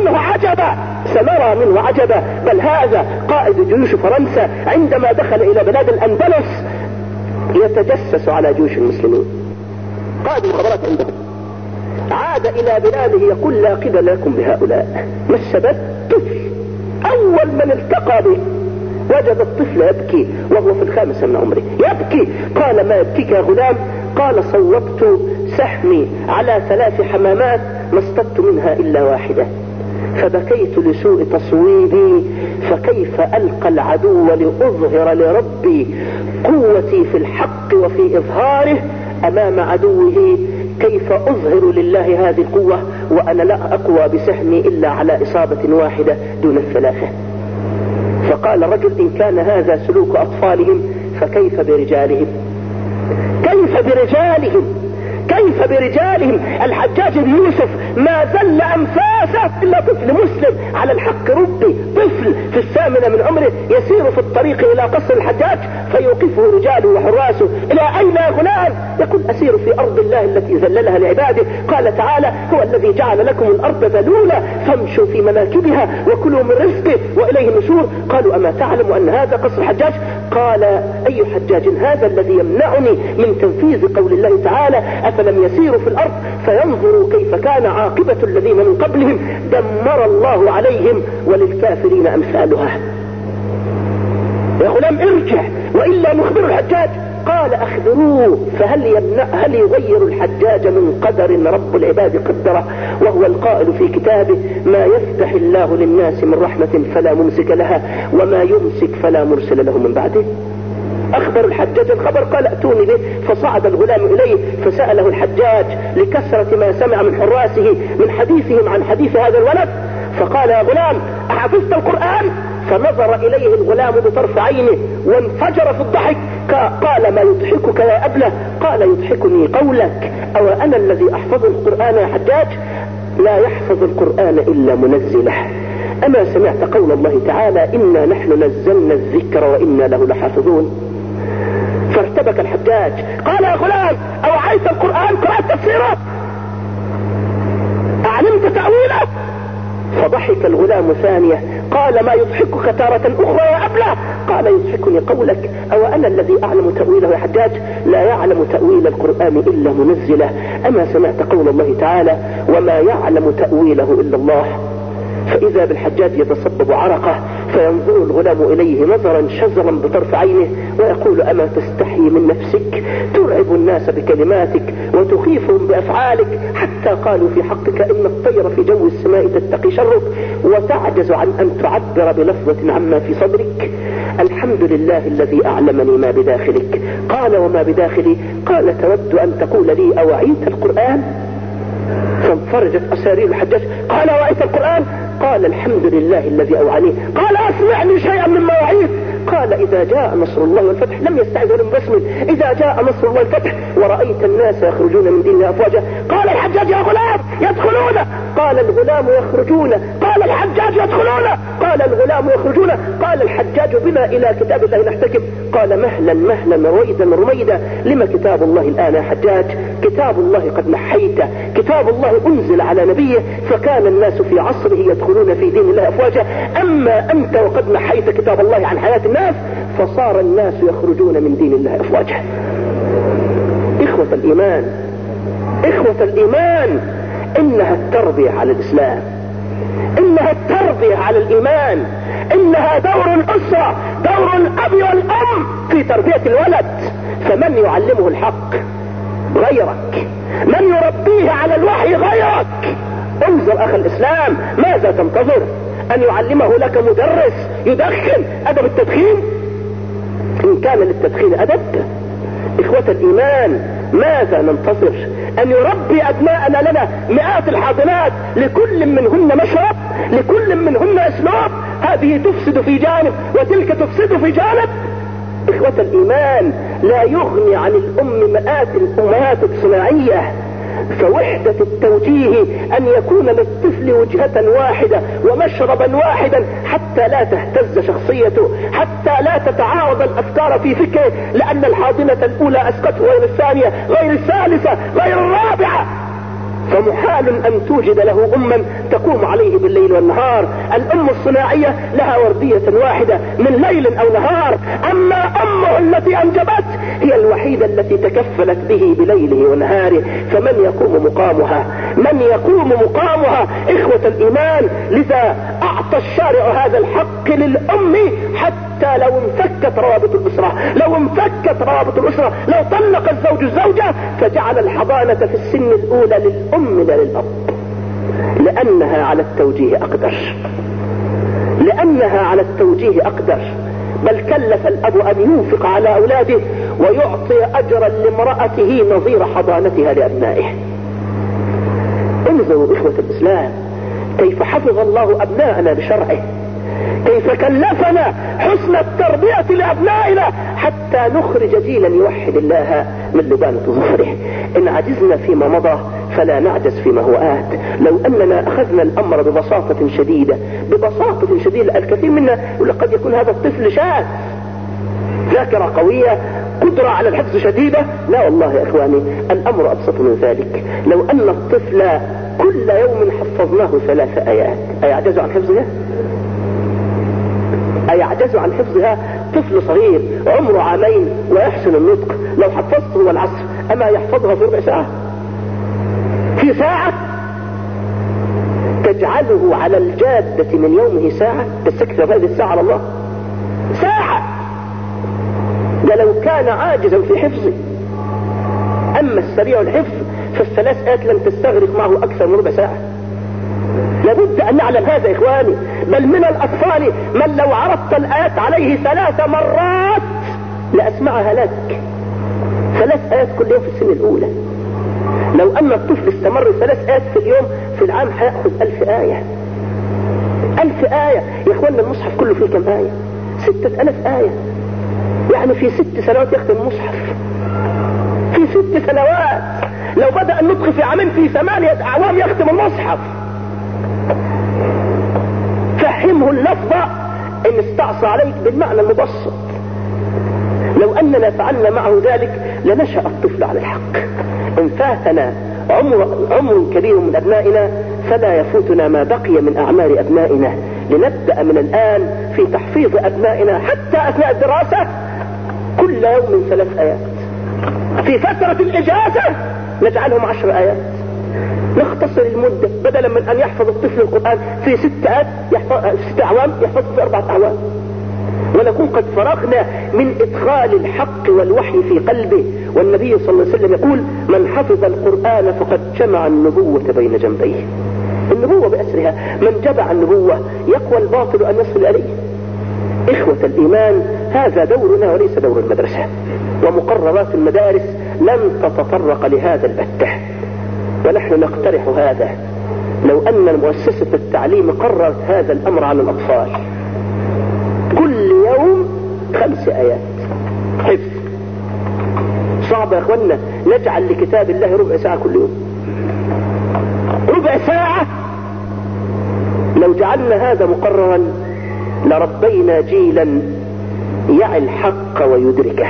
S2: منه عجبا. بل هذا قائد جيوش فرنسا عندما دخل إلى بلاد الأندلس يتجسس على جيوش المسلمين. قائد المخابرات عنده عاد إلى بلاده يقول: لا قبل لكم بهؤلاء. ما السبب؟ طفل. أول من التقى به وجد الطفل يبكي وهو في 5 من عمره يبكي. قال: ما يبكيك يا غلام؟ قال: صوبت سحمي على 3 حمامات ما اصطدت منها إلا واحدة، فبكيت لسوء تصويبي، فكيف ألقى العدو لأظهر لربي قوتي في الحق وفي إظهاره أمام عدوه؟ كيف أظهر لله هذه القوة وأنا لا أقوى بسهمي إلا على إصابة واحدة دون 3؟ فقال الرجل: إن كان هذا سلوك أطفالهم فكيف برجالهم؟ كيف برجالهم؟ الحجاج بن يوسف ما زل أنفاسه إلا طفل مسلم على الحق ربي. طفل في 8 من عمره يسير في الطريق إلى قصر الحجاج فيوقفه رجاله وحراسه: إلى أين يا غلام؟ يقول: أسير في أرض الله التي ذللها لعباده. قال تعالى: هو الذي جعل لكم الأرض ذلولا فامشوا في مناكبها وكلوا من رزقه وإليه النشور. قالوا: أما تعلم أن هذا قصر الحجاج؟ قال: أي حجاج هذا الذي يمنعني من تنفيذ قول الله تعالى: أفلم يسيروا في الأرض فينظروا كيف كان عاقبة الذين من قبلهم دمر الله عليهم وللكافرين أمثالها. يا غلام ارجع وإلا نخبر الحجاج. قال: أخبروه، هل يغير الحجاج من قدر رب العباد قدره؟ وهو القائل في كتابه: ما يفتح الله للناس من رحمة فلا ممسك لها وما يمسك فلا مرسل له من بعده. أخبر الحجاج الخبر. قال: أتوني به. فصعد الغلام إليه فسأله الحجاج لكثرة ما سمع من حراسه من حديثهم عن حديث هذا الولد، فقال: يا غلام أحفظت القرآن؟ فنظر إليه الغلام بطرف عينه وانفجر في الضحك. قال: ما يضحكك يا أبله؟ قال: يضحكني قولك أو أنا الذي أحفظ القرآن يا حجاج؟ لا يحفظ القرآن إلا منزله. أما سمعت قول الله تعالى: إنا نحن نزلنا الذكر وإنا له لحافظون؟ فارتبك الحجاج. قال: يا غلام، أوعيت القرآن؟ قرأت تفسيره؟ أعلمت تأويله؟ فضحك الغلام ثانية. قال: ما يضحكك تارة أخرى يا أبله؟ قال: يضحكني قولك أو أنا الذي أعلم تأويله يا حجاج؟ لا يعلم تأويل القرآن إلا منزله. أما سمعت قول الله تعالى: وما يعلم تأويله إلا الله؟ فإذا بالحجاج يتصبب عرقه، فينظر الغلام إليه نظرا شزرا بطرف عينه ويقول: أما تستحي من نفسك؟ ترعب الناس بكلماتك وتخيفهم بأفعالك، حتى قالوا في حقك إن الطير في جو السماء تتقي شرك، وتعجز عن أن تعبر بلفظة عما في صدرك. الحمد لله الذي أعلمني ما بداخلك. قال: وما بداخلي؟ قال: تود أن تقول لي أوعيت القرآن؟ فانفرجت أسارير الحجاج. قال: أوعيت القرآن؟ قال: الحمد لله الذي أوعاني. قال: أسمعني شيئا مما وعيت. قال: إذا جاء نصر الله والفتح. لم يستعذ ولم يبسمل. إذا جاء نصر الله والفتح ورأيت الناس يخرجون من دين الله أفواجا. قال الحجاج: يا غلام، يدخلون. قال الغلام: يخرجون. قال الحجاج: يدخلون. قال الغلام: يخرجون. قال الحجاج: بنا إلى كتاب الله نحتكم. قال: مهلا مهلا رويدا رميدا. لما كتاب الله الآن يا حجاج؟ كتاب الله قد نحيته. كتاب الله أنزل على نبيه فكان الناس في عصره يدخلون في دين الله أفواجا. أما أنت وقد نحيت كتاب الله عن حياة الناس فصار الناس يخرجون من دين الله أفواجا. إخوة الإيمان، إخوة الإيمان، إنها التربية على الإسلام، إنها التربية على الإيمان، إنها دور الأسرة، دور الأب والأم في تربية الولد. فمن يعلمه الحق؟ غيرك. من يربيه على الوحي؟ غيرك. انظر أخي الإسلام، ماذا تنتظر؟ أن يعلمه لك مدرس يدخن أدب التدخين؟ إن كان للتدخين أدب. إخوة الإيمان، ماذا ننتظر؟ أن يربي أبناءنا لنا مئات الحاضنات، لكل منهن مشرب، لكل منهن أسلوب، هذه تفسد في جانب وتلك تفسد في جانب. إخوة الإيمان، لا يغني عن الأم مئات الأمهات الصناعية. فوحدة التوجيه أن يكون للطفل وجهة واحدة ومشربا واحدا حتى لا تهتز شخصيته، حتى لا تتعارض الأفكار في فكره، لأن الحاضنة الأولى أسقطه غير الثانية غير الثالثة غير الرابعة. فمحال أن توجد له أما تقوم عليه بالليل والنهار. الأم الصناعية لها وردية واحدة من ليل أو نهار، أما أمه التي أنجبت هي الوحيدة التي تكفلت به بليله ونهاره. فمن يقوم مقامها؟ من يقوم مقامها؟ إخوة الإيمان، لذا أعطى الشارع هذا الحق للأم، حتى لو انفكت روابط الأسرة، لو انفكت روابط الأسرة، لو طلق الزوج الزوجة فجعل الحضانة في السن الأولى للأم لا للأب، لأنها على التوجيه أقدر، لأنها على التوجيه أقدر. بل كلف الأب أن ينفق على أولاده ويعطي أجرا لامرأته نظير حضانتها لأبنائه. انظروا إخوة الإسلام كيف حفظ الله أبناءنا بشرعه، كيف كلفنا حسن التربية لأبنائنا حتى نخرج جيلا يوحد الله من لبانة ظفره. إن عجزنا فيما مضى فلا نعجز فيما هو آت. لو أننا أخذنا الأمر ببساطة شديدة، ببساطة شديدة، الكثير منا قد يكون هذا الطفل شاذ، ذاكرة قوية، قدرة على الحفظ شديدة. لا والله يا إخواني، الأمر أبسط من ذلك. لو أن الطفل كل يوم حفظناه 3 آيات أيعجز عن حفظها؟ أيعجز عن حفظها؟ طفل صغير عمره 2 عام ويحسن النطق، لو حفظته والعصر أما يحفظها في ربع ساعة؟ في ساعة؟ تجعله على الجادة من يومه ساعة، تستكثر هذه الساعة على الله؟ ساعة! ده لو كان عاجزا في حفظه. أما السريع الحفظ فال3 آيات لن تستغرق معه أكثر من ربع ساعة. لابد أن نعلم هذا إخواني. بل من الأطفال من لو عرضت الآيات عليه 3 مرات لأسمعها لك. 3 آيات كل يوم في السن الأولى. لو أن الطفل استمر 3 آيات في اليوم في العام هيأخذ 1000 آية. 1000 آية. يا اخوانا المصحف كله فيه كم آية؟ 6000 آية. يعني في 6 سنوات يختم المصحف، في 6 سنوات. لو بدأ النطق في عامين، في 8 أعوام يختم المصحف. فهمه اللفظة ان استعصى عليك بالمعنى المبسط. لو اننا فعلنا معه ذلك لنشأ الطفل على الحق. ان فاتنا عمر كبير من ابنائنا فلا يفوتنا ما بقي من اعمار ابنائنا. لنبدأ من الان في تحفيظ ابنائنا حتى اثناء الدراسة كل يوم 3 آيات. في فترة الاجازة نجعلهم 10 آيات. نختصر المدة، بدلا من ان يحفظ الطفل القرآن في 6 أعوام يحفظ في 4 أعوام. ونكون قد فرغنا من ادخال الحق والوحي في قلبه. والنبي صلى الله عليه وسلم يقول: من حفظ القرآن فقد جمع النبوة بين جنبيه. النبوة بأسرها، من جمع النبوة يقوى الباطل ان يصل اليه. اخوة الايمان، هذا دورنا وليس دور المدرسة. ومقررات المدارس لن تتطرق لهذا البتة، ونحن نقترح هذا. لو ان مؤسسة التعليم قررت هذا الامر على الاطفال، كل يوم 5 آيات حفظ. صعب يا اخوانا نجعل لكتاب الله ربع ساعة كل يوم، ربع ساعة. لو جعلنا هذا مقررا لربينا جيلا يعي الحق ويدركه،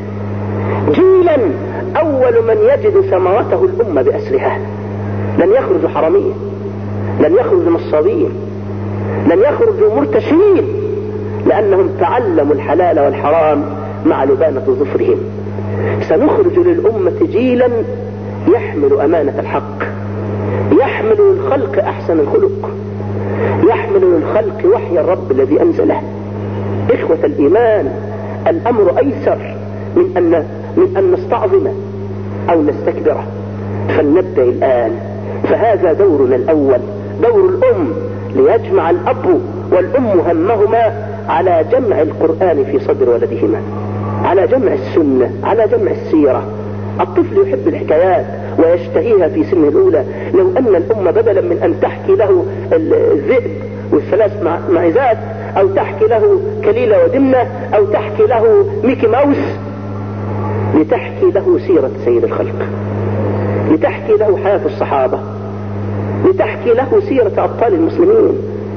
S2: جيلا اول من يجد ثمرته الامة باسرها. لن يخرجوا حرامية، لن يخرجوا نصابين، لن يخرجوا مرتشين، لانهم تعلموا الحلال والحرام مع لبانة ظفرهم. سنخرج للامة جيلا يحمل امانة الحق، يحمل للخلق احسن الخلق، يحمل للخلق وحي الرب الذي انزله. اخوة الايمان، الامر ايسر من ان نستعظم او نستكبره. فلنبدأ الان. فهذا دورنا الاول، دور الام، ليجمع الاب والام همهما على جمع القرآن في صدر ولدهما، على جمع السنة، على جمع السيرة. الطفل يحب الحكايات ويشتهيها في سنه الاولى. لو ان الام بدلا من ان تحكي له الذئب والثلاث معزات، او تحكي له كليلة ودمنة، او تحكي له ميكي ماوس، لتحكي له سيرة سيد الخلق، لتحكي له حياة الصحابة، لتحكي له سيرة ابطال المسلمين.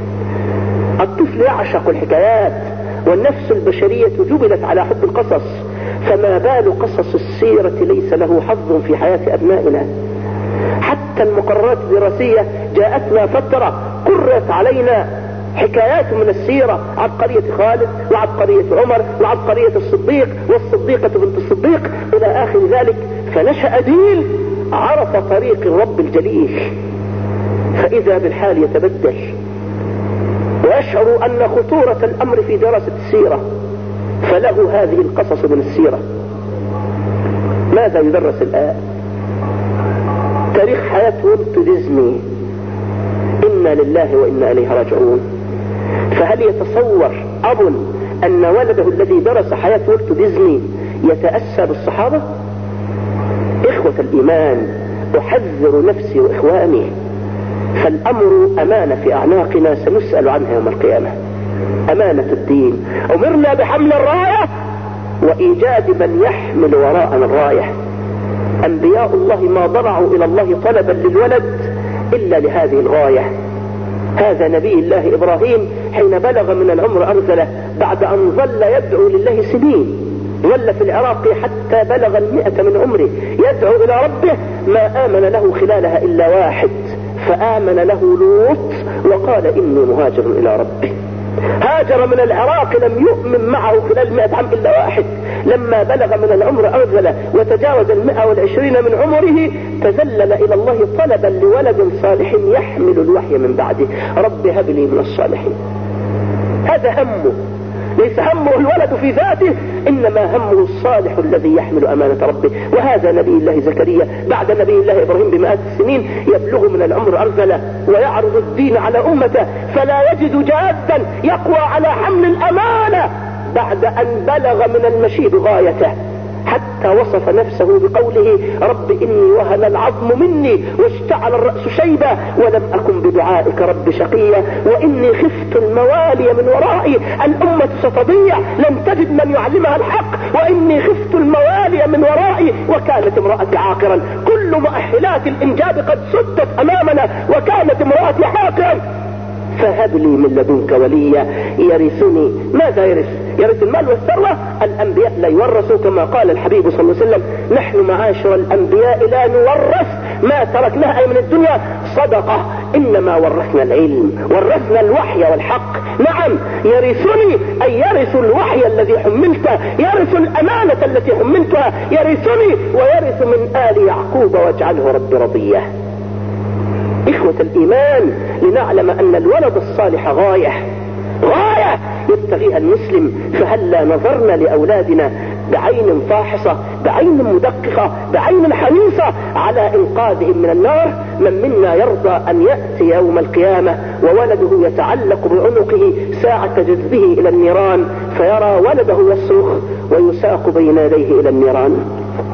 S2: الطفل يعشق الحكايات، والنفس البشرية جبلت على حب القصص. فما بال قصص السيرة ليس له حظ في حياة أبنائنا. حتى المقررات الدراسية جاءتنا فترة قرت علينا حكايات من السيرة: عبقرية خالد، وعبقرية عمر، وعبقرية الصديق، والصديقة بنت الصديق، إلى آخر ذلك. فنشأ جيل عرف طريق الرب الجليل، فإذا بالحال يتبدل ويشعر أن خطورة الأمر في دراسة السيرة، فله هذه القصص من السيرة. ماذا يدرس الآن؟ تاريخ حياة والت ديزني، إنا لله وإنا إليه راجعون. فهل يتصور أب أن ولده الذي درس حياة والت ديزني يتأسى بالصحابة؟ إخوة الإيمان، أحذر نفسي وإخواني، فالأمر أمانة في أعناقنا سنسأل عنها يوم القيامة. أمانة الدين، أمرنا بحمل الراية وإيجاد من يحمل وراءنا الراية. أنبياء الله ما ضرعوا إلى الله طلبا للولد إلا لهذه الغاية. هذا نبي الله إبراهيم حين بلغ من العمر أرذله، بعد أن ظل يدعو لله سنين، ظل في العراق حتى بلغ 100 من عمره يدعو إلى ربه، ما آمن له خلالها إلا واحد، فآمن له لوط وقال إني مهاجر إلى ربي. هاجر من العراق، لم يؤمن معه خلال 100 عام إلا واحد. لما بلغ من العمر أرذله وتجاوز 120 من عمره تذلل إلى الله طلبا لولد صالح يحمل الوحي من بعده: رب هب لي من الصالحين. هذا همه، ليس همه الولد في ذاته، إنما همه الصالح الذي يحمل أمانة ربه. وهذا نبي الله زكريا بعد نبي الله إبراهيم ب100 السنين يبلغ من العمر أرذله ويعرض الدين على أمته، فلا يجد جادا يقوى على حمل الأمانة بعد أن بلغ من المشيب غايته، حتى حتى وصف نفسه بقوله رب إني وهن العظم مني واشتعل الرأس شيبا ولم أكن بدعائك رب شقيا وإني خفت الموالي من ورائي الأمة ستضيع لن تجد من يعلمها الحق وإني خفت الموالي من ورائي وكانت امرأتي عاقرا. كل مؤهلات الإنجاب قد سدت أمامنا وكانت امرأتي عاقرا فهب لي من لدنك وليا يرثني. ماذا يرث؟ يرث المال والثروة. الأنبياء لا يورثوا كما قال الحبيب صلى الله عليه وسلم نحن معاشر الأنبياء لا نورث ما تركناه أي من الدنيا صدقة إنما ورثنا العلم ورثنا الوحي والحق. نعم يرثني أي يرث الوحي الذي حملته يرث الأمانة التي حملتها يرثني ويرث من آل يعقوب واجعله رب رضيه. إخوة الإيمان لنعلم أن الولد الصالح غاية يبتغيها المسلم. فهلا نظرنا لأولادنا بعين فاحصة بعين مدققة بعين حريصة على إنقاذهم من النار. من منا يرضى أن يأتي يوم القيامة وولده يتعلق بعنقه ساعة جذبه إلى النيران فيرى ولده يصرخ ويساق بين يديه إلى النيران؟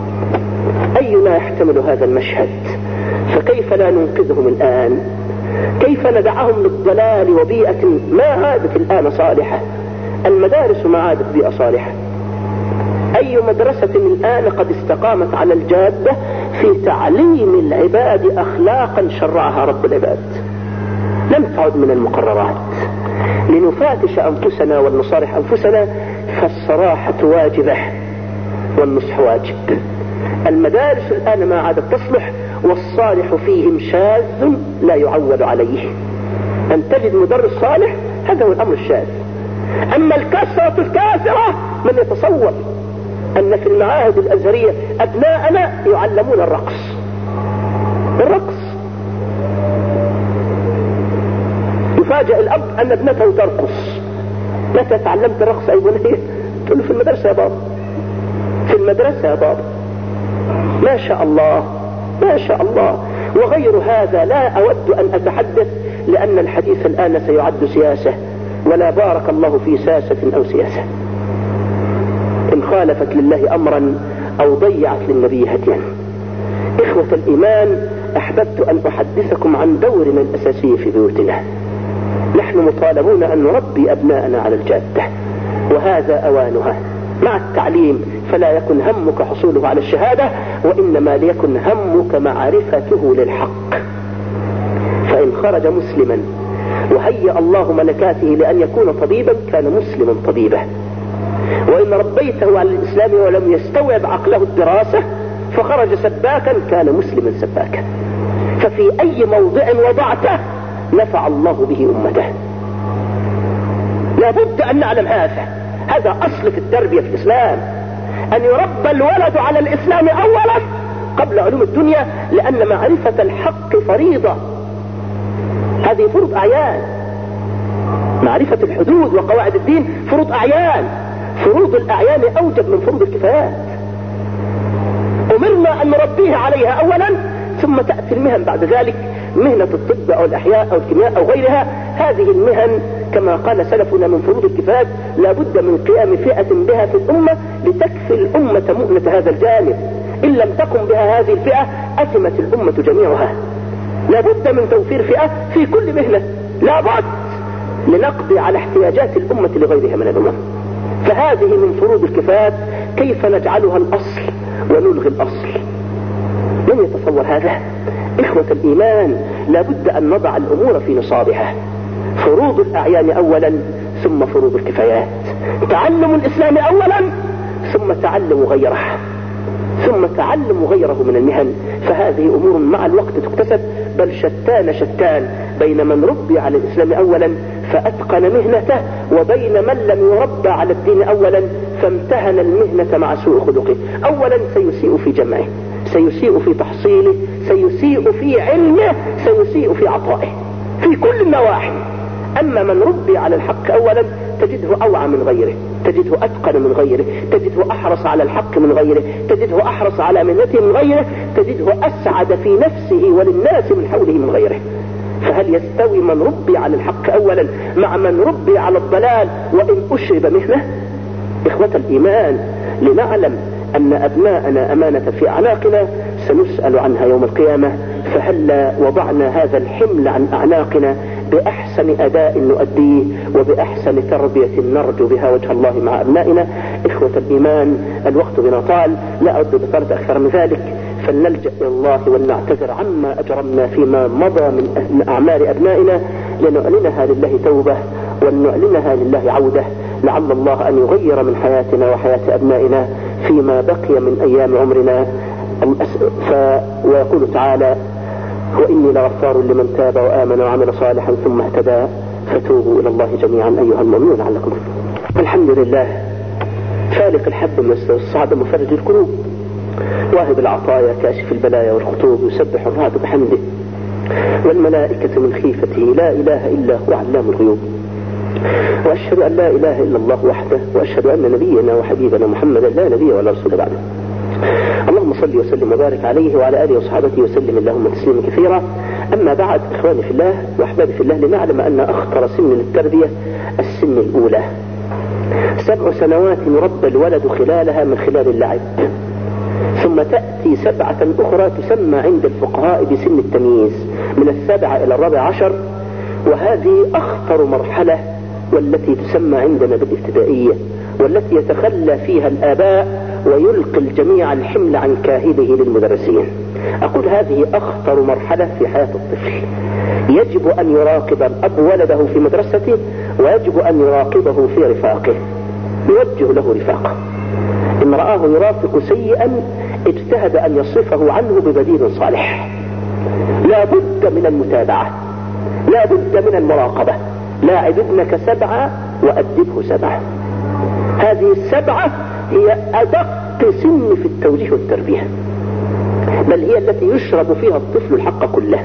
S2: أينا يحتمل هذا المشهد؟ فكيف لا ننقذهم الآن؟ كيف ندعهم للضلال وبيئة ما عادت الآن صالحة؟ المدارس ما عادت بيئة صالحة. أي مدرسة الآن قد استقامت على الجادة في تعليم العباد أخلاقا شرعها رب العباد؟ لم تعد من المقررات. لنفتش أنفسنا ولنصارح أنفسنا فالصراحة واجبة والنصح واجب. المدارس الآن ما عادت تصلح والصالح فيهم شاذ لا يعول عليه. أن تجد مدرس صالح هذا هو الأمر الشاذ. أما الكثرة الكاثرة من يتصور أن في المعاهد الأزهرية أبناءنا يعلمون الرقص. يفاجأ الأب أن ابنته ترقص. متى تعلمت الرقص أي بنية؟ تقول له في المدرسة يا بابا. في المدرسة يا بابا. ما شاء الله ما شاء الله. وغير هذا لا أود أن أتحدث لأن الحديث الآن سيعد سياسة ولا بارك الله في ساسة أو سياسة إن خالفت لله أمرا أو ضيعت للنبي هديا. إخوة الإيمان أحببت أن أحدثكم عن دورنا الأساسي في بيوتنا. نحن مطالبون أن نربي أبناءنا على الجادة وهذا أوانها. مع التعليم فلا يكن همك حصوله على الشهادة وإنما ليكن همك معرفته للحق. فإن خرج مسلما وهيأ الله ملكاته لأن يكون طبيبا كان مسلما طبيبا. وإن ربيته على الإسلام ولم يستوعب عقله الدراسة فخرج سباكا كان مسلما سباكا. ففي أي موضع وضعته نفع الله به أمته. لابد أن نعلم هذا أصل في التربية في الإسلام. أن يربى الولد على الإسلام أولا قبل علوم الدنيا لأن معرفة الحق فريضة. هذه فروض أعيان. معرفة الحدود وقواعد الدين فروض أعيان. فروض الأعيان أوجب من فروض الكفايات. أمرنا أن نربيه عليها أولا ثم تأتي المهن بعد ذلك مهنة الطب أو الأحياء أو الكيمياء أو غيرها. هذه المهن كما قال سلفنا من فروض الكفايات لابد من قيام فئة بها في الأمة لتكفي الأمة مؤنة هذا الجانب. إن لم تقم بها هذه الفئة أثمت الأمة جميعها. لابد من توفير فئة في كل مهنة لابد لنقضي على احتياجات الأمة لغيرها من الأمم. فهذه من فروض الكفايات. كيف نجعلها الأصل ونلغي الأصل؟ من يتصور هذا؟ إخوة الإيمان لابد أن نضع الأمور في نصابها. فروض الأعيان أولا ثم فروض الكفايات. تعلم الإسلام أولا ثم تعلم غيره ثم تعلم غيره من المهن. فهذه أمور مع الوقت تكتسب بل شتان بين من ربي على الإسلام أولا فأتقن مهنته وبين من لم يربى على الدين أولا فامتهن المهنة مع سوء خلقه. أولا سيسيء في جمعه سيسيء في تحصيله سيسيء في علمه سيسيء في عطائه في كل النواحي. أما من ربي على الحق أولا تجده أوعى من غيره تجده أتقن من غيره تجده أحرص على الحق من غيره تجده أحرص على مهنته من غيره تجده أسعد في نفسه وللناس من حوله من غيره. فهل يستوي من ربي على الحق أولا مع من ربي على الضلال وإن أشرب مهنة؟ إخوة الإيمان لنعلم أن أبناءنا أمانة في أعناقنا سنسأل عنها يوم القيامة، فهلا وضعنا هذا الحمل عن أعناقنا بأحسن أداء نؤديه وبأحسن تربية نرجو بها وجه الله مع أبنائنا. إخوة الإيمان، الوقت بنا طال، لا أود بطالة أكثر من ذلك، فلنلجأ إلى الله ولنعتذر عما أجرمنا فيما مضى من أعمال أبنائنا، لنعلنها لله توبة ونعلنها لله عودة، لعل الله أن يغير من حياتنا وحياة أبنائنا فيما بقي من أيام عمرنا. ويقول تعالى: وإني لغفار لمن تاب وآمن وعمل صالحا ثم اهتدى فتوبوا إلى الله جميعا أيها المؤمنون لعلكم تفلحون. الحمد لله فالق الحب من الصعب مفرج القلوب، واهب العطايا كاشف البلايا والخطوب، يسبح الرعد بحمده والملائكة من خيفته، لا إله إلا هو علام الغيوب. وأشهد أن لا إله إلا الله وحده، وأشهد أن نبينا وحبيبنا محمدا لا نبي ولا رسول بعده. اللهم صل وسلم وبارك عليه وعلى آله وصحبه وسلم اللهم تسليما كثيرا. أما بعد، إخواني في الله وأحبابي في الله، لنعلم أن أخطر سن للتربية السن الأولى. 7 سنوات يربى الولد خلالها من خلال اللعب، ثم تأتي 7 أخرى تسمى عند الفقهاء بسن التمييز، من 7 إلى 14، وهذه أخطر مرحلة، والتي تسمى عندنا بالابتدائية، والتي يتخلى فيها الآباء ويلقي الجميع الحمل عن كاهله للمدرسين. أقول هذه أخطر مرحلة في حياة الطفل. يجب أن يراقب الأب ولده في مدرسته، ويجب أن يراقبه في رفاقه، يوجه له رفاقه. إن رآه يرافق سيئا اجتهد أن يصرفه عنه ببديل صالح. لا بد من المتابعة، لا بد من المراقبة. لاعب ابنك 7 وأدبه 7. هذه 7 هي أدق سن في التوجيه والتربية، بل هي التي يشرب فيها الطفل الحق كله،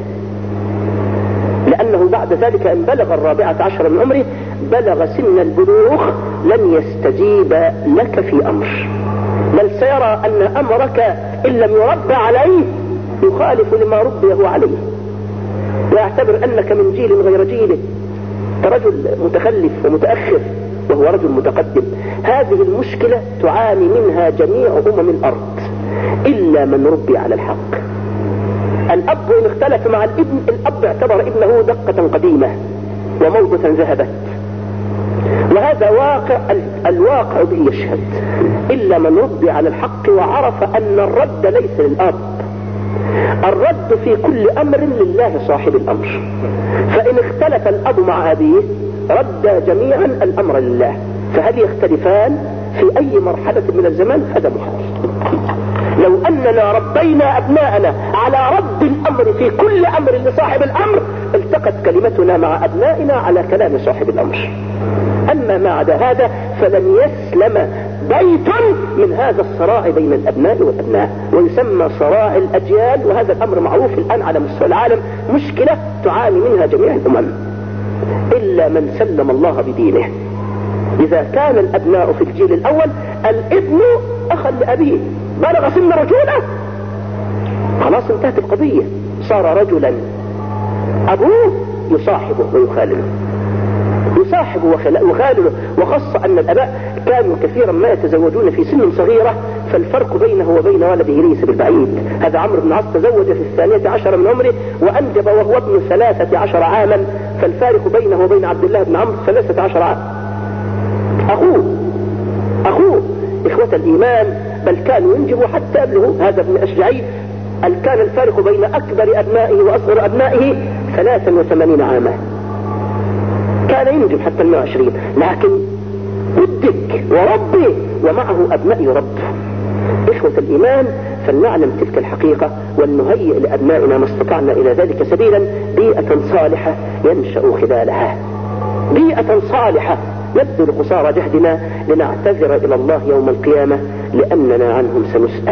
S2: لأنه بعد ذلك إن بلغ 14 من عمره بلغ سن البلوغ لن يستجيب لك في أمر، بل سيرى أن أمرك إن لم يربى عليه يخالف لما ربيه عليه، ويعتبر أنك من جيل غير جيله، رجل متخلف ومتأخر وهو رجل متقدم. هذه المشكلة تعاني منها جميع الأرض إلا من ربي على الحق. الأب إن اختلف مع الابن، الأب اعتبر ابنه دقة قديمة وموضة ذهبت، وهذا واقع، الواقع به يشهد. إلا من ربي على الحق وعرف أن الرد ليس للأب، الرد في كل أمر لله صاحب الأمر. فإن اختلف الأب مع أبيه رد جميعا الأمر لله، فهل يختلفان في أي مرحلة من الزمان؟ هذا محال. لو أننا ربينا أبناءنا على رد الأمر في كل أمر لصاحب الأمر التقت كلمتنا مع أبنائنا على كلام صاحب الأمر. أما ما عدا هذا فلن يسلم بيت من هذا الصراع بين الأبناء والأبناء، ويسمى صراع الأجيال، وهذا الأمر معروف الآن على مستوى العالم، مشكلة تعاني منها جميع الأمم إلا من سلم الله بدينه. إذا كان الأبناء في الجيل الأول الابن أخا لأبيه بلغ سن رجولة، خلاص انتهت القضية، صار رجلا، أبوه يصاحبه ويخالله، يصاحبه وخالله. وخاصة أن الأباء كانوا كثيرا ما يتزوجون في سن صغيرة، فالفرق بينه وبين ولده ليس بالبعيد. هذا عمرو بن العاص تزوج في 12 من عمره وأنجب وهو ابن 13 عاما، فالفارق بينه وبين عبد الله بن عمرو 13 عام. أخوه إخوة الإيمان، بل كانوا ينجبوا حتى ابنه هذا ابن أشجعي، كان الفارق بين أكبر أبنائه وأصغر أبنائه 83 عاما، كان ينجب حتى 120، لكن ودك وربي ومعه أبناء يرب. إخوة الإيمان، فلنعلم تلك الحقيقة ونهيئ لأبنائنا ما استطعنا إلى ذلك سبيلا، بيئة صالحة ينشأ خلالها، بيئة صالحة نبذل قصارى جهدنا لنعتذر إلى الله يوم القيامة، لأننا عنهم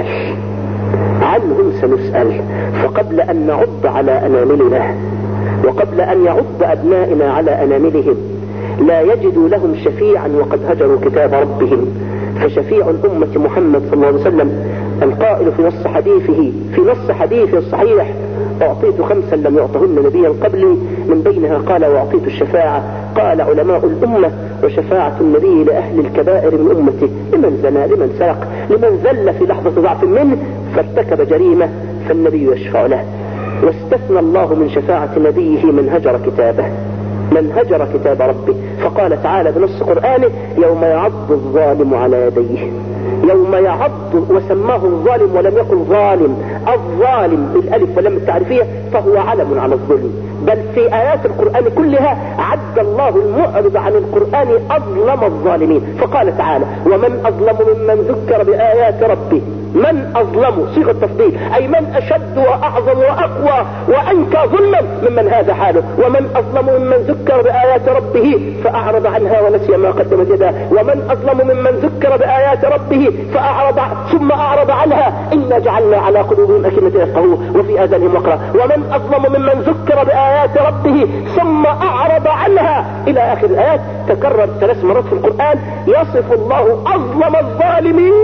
S2: سنسأل. فقبل أن نعض على أناملنا، وقبل أن يعض أبنائنا على أناملهم، لا يجدوا لهم شفيعا وقد هجروا كتاب ربهم، فشفيع الأمة محمد صلى الله عليه وسلم القائل في نص حديثه الصحيح: أعطيت 5 لم يعطهن نبيا قبلي، من بينها قال: وأعطيت الشفاعة. قال علماء الأمة: وشفاعة النبي لأهل الكبائر من أمته، لمن زنى، لمن سرق، لمن ذل في لحظة ضعف منه فارتكب جريمة فالنبي يشفع له. واستثنى الله من شفاعة نبيه من هجر كتابه، من هجر كتاب ربه، فقال تعالى بنص قرآنه: يوم يعض الظالم على يديه، يوم يعض، وسماه الظالم ولم يقل ظالم، الظالم بالالف ولم التعريفية، فهو علم على الظلم. بل في آيات القرآن كلها عد الله المعرض عن القرآن أظلم الظالمين، فقال تعالى: ومن أظلم ممن ذكر بآيات ربه. من أظلم صيغة تفضيل، أي من أشد وأعظم وأقوى وأنكى ظلما ممن هذا حاله. ومن أظلم ممن ذكر بآيات ربه فأعرض عنها ونسي ما قدمت يداه. ومن أظلم ممن ذكر بآيات ربه فأعرض ثم أعرض عنها إنا جعلنا على قلوبهم أكنة يفقهوه وفي آذانهم وقرا. ومن أظلم ممن ذكر بآيات ربه ثم أعرض عنها إلى آخر الآيات. تكرر 3 مرات في القرآن يصف الله أظلم الظالمين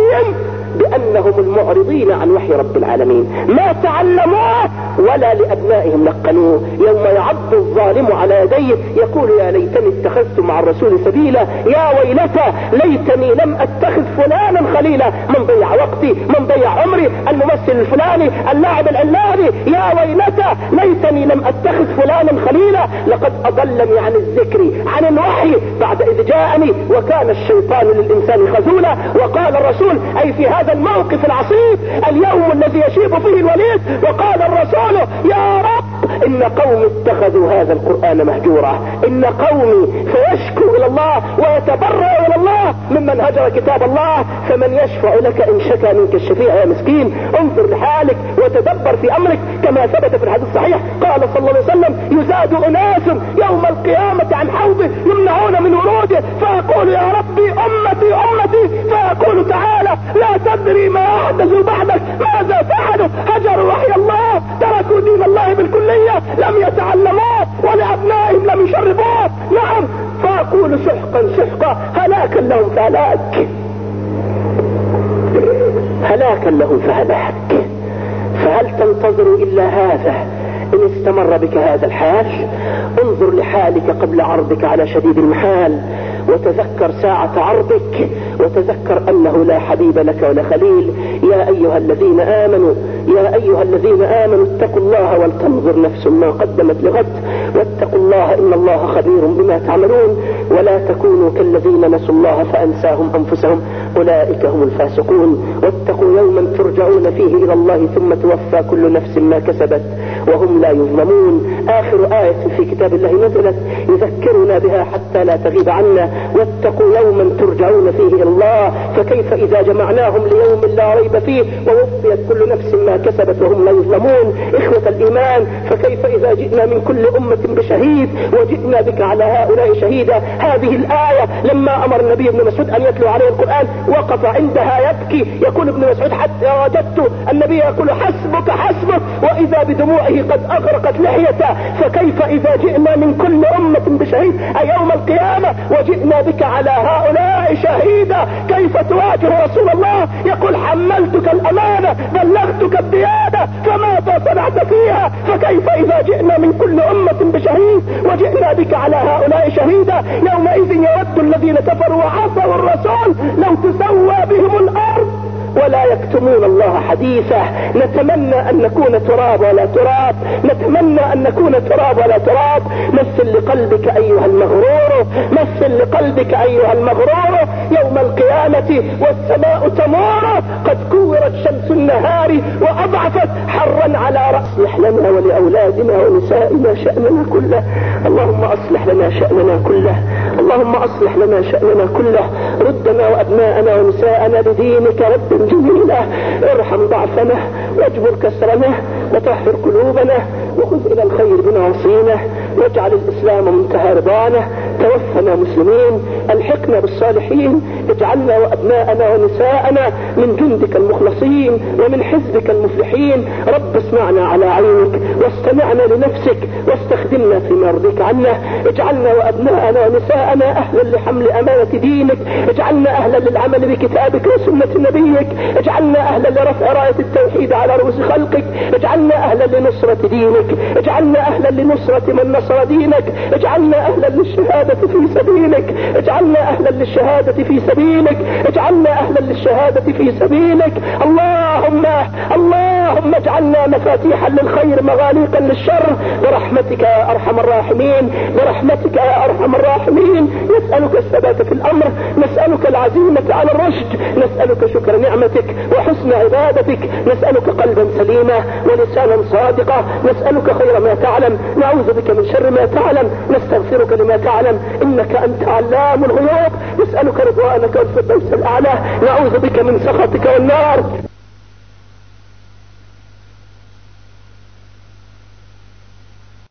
S2: بأنهم المعرضين عن وحي رب العالمين، ما تعلموه ولا لأبنائهم لقنوه. يوم يعض الظالم على يديه يقول: يا ليتني اتخذت مع الرسول سبيلا، يا ويلتى ليتني لم اتخذ فلانا خليلا. من ضيع وقتي، من ضيع عمري، الممثل الفلاني، اللاعب العلاني، يا ويلتى ليتني لم اتخذ فلانا خليلا، لقد اضلني عن الذكر عن الوحي بعد اذ جاءني وكان الشيطان للانسان خذولا. وقال الرسول اي في هذا الموقف العصيب اليوم الذي يشيب فيه الوليد، وقال الرسول: يا رب ان قومي اتخذوا هذا القرآن مهجورا، ان قومي فيشكو الى الله ويتبرأ الى الله ممن هجر كتاب الله. فمن يشفع لك ان شكا منك الشفيع يا مسكين؟ انظر لحالك وتدبر في امرك، كما ثبت في الحديث الصحيح قال صلى الله عليه وسلم: يزاد اناس يوم القيامة عن حوضه يمنعون من وروده، فيقول: يا ربي امتي امتي، فيقول تعالى: لا تدري ما احدثوا بعدك، ماذا فعلوا؟ هجروا وحي الله، تركوا دين الله بالكلية، لم يتعلموه ولابنائهم لم يشربوه. نعم، فاقول سحقا سحقا، هلاكا لهم فهلاك، هلاكا لهم فهلاك. فهل تنتظر الا هذا ان استمر بك هذا الحال؟ انظر لحالك قبل عرضك على شديد المحال، وتذكر ساعة عرضك، وتذكر انه لا حبيب لك ولا خليل. يا ايها الذين امنوا، يا ايها الذين امنوا اتقوا الله ولتنظر نفس ما قدمت لغد، واتقوا الله ان الله خبير بما تعملون، ولا تكونوا كالذين نسوا الله فانساهم انفسهم اولئك هم الفاسقون. واتقوا يوما ترجعون فيه الى الله ثم توفى كل نفس ما كسبت وهم لا يظلمون. اخر آية في كتاب الله نزلت يذكرنا بها حتى لا تغيب عنا: واتقوا يوما ترجعون فيه الى الله، فكيف اذا جمعناهم ليوم لا ريب فيه ووفيت كل نفس ما كسبت وهم لا يظلمون. اخوة الايمان، فكيف اذا جئنا من كل امة بشهيد وجئنا بك على هؤلاء شهيدا. هذه الآية لما امر النبي ابن مسعود ان يتلو عليه القرآن وقف عندها يبكي، يقول ابن مسعود: حتى وجدت النبي يقول: حسبك حسبك، واذا بدموعه قد اغرقت لحيته. فكيف اذا جئنا من كل امة بشهيد اي يوم القيامة وجئنا بك على هؤلاء شهيدا، كيف تواجه رسول الله؟ يقول: حملتك الامانة، بلغتك الديانة، فماذا صنعت فيها؟ فكيف اذا جئنا من كل امة بشهيد وجئنا بك على هؤلاء شهيدا؟ يومئذ يود الذين كفروا وعصوا الرسول لو تسوى بهم الارض ولا يكتمون الله حديثا. نتمنى ان نكون تراب ولا تراب، نتمنى ان نكون تراب ولا تراب. مثل لقلبك ايها المغرور، مثل لقلبك ايها المغرور يوم القيامة والسماء تمور، قد كورت شمس النهار واضعفت حرا على رأس. اصلح لنا ولاولادنا ونسائنا شأننا كله، اللهم اصلح لنا شأننا كله، اللهم اصلح لنا شأننا كله. ردنا وابناءنا ونساءنا لدينك رب جميلة، ارحم ضعفنا واجبر كسرنا وطهر قلوبنا وخذ الى الخير بنواصينا، واجعل الاسلام منتهى رضانا. توفنا مسلمين، الحقنا بالصالحين، اجعلنا وابناءنا ونساءنا من جندك المخلصين ومن حزبك المفلحين. رب اسمعنا على عينك واستمعنا لنفسك واستخدمنا فيما يرضيك عنا. اجعلنا وابناءنا ونساءنا اهلا لحمل امانة دينك، اجعلنا اهلا للعمل بكتابك وسنة نبيك، اجعلنا اهلا لرفع راية التوحيد على رؤوس خلقك، اجعلنا اهلا لنصرة دينك، اجعلنا اهلا لنصرة من نصر دينك، اجعلنا اهلا للشهادة في سبيلك، اجعلنا اهلا للشهادة في سبيلك، اجعلنا اهلا للشهادة في سبيلك. اللهم اجعلنا مفاتيحا للخير مغاليقا للشر برحمتك يا ارحم الراحمين، برحمتك يا ارحم الراحمين. نسألك الثبات في الامر، نسألك العزيمة على الرشد، نسألك شكر نعمتك وحسن عبادتك، نسألك قلبا سليما ولسانا صادقا، نسألك خير ما تعلم، نعوذ بك من شر ما تعلم، نستغفرك لما تعلم، انك انت علام الغيوب، نسألك رضوانك والفردوس الاعلى، نعوذ بك من سخطك والنار.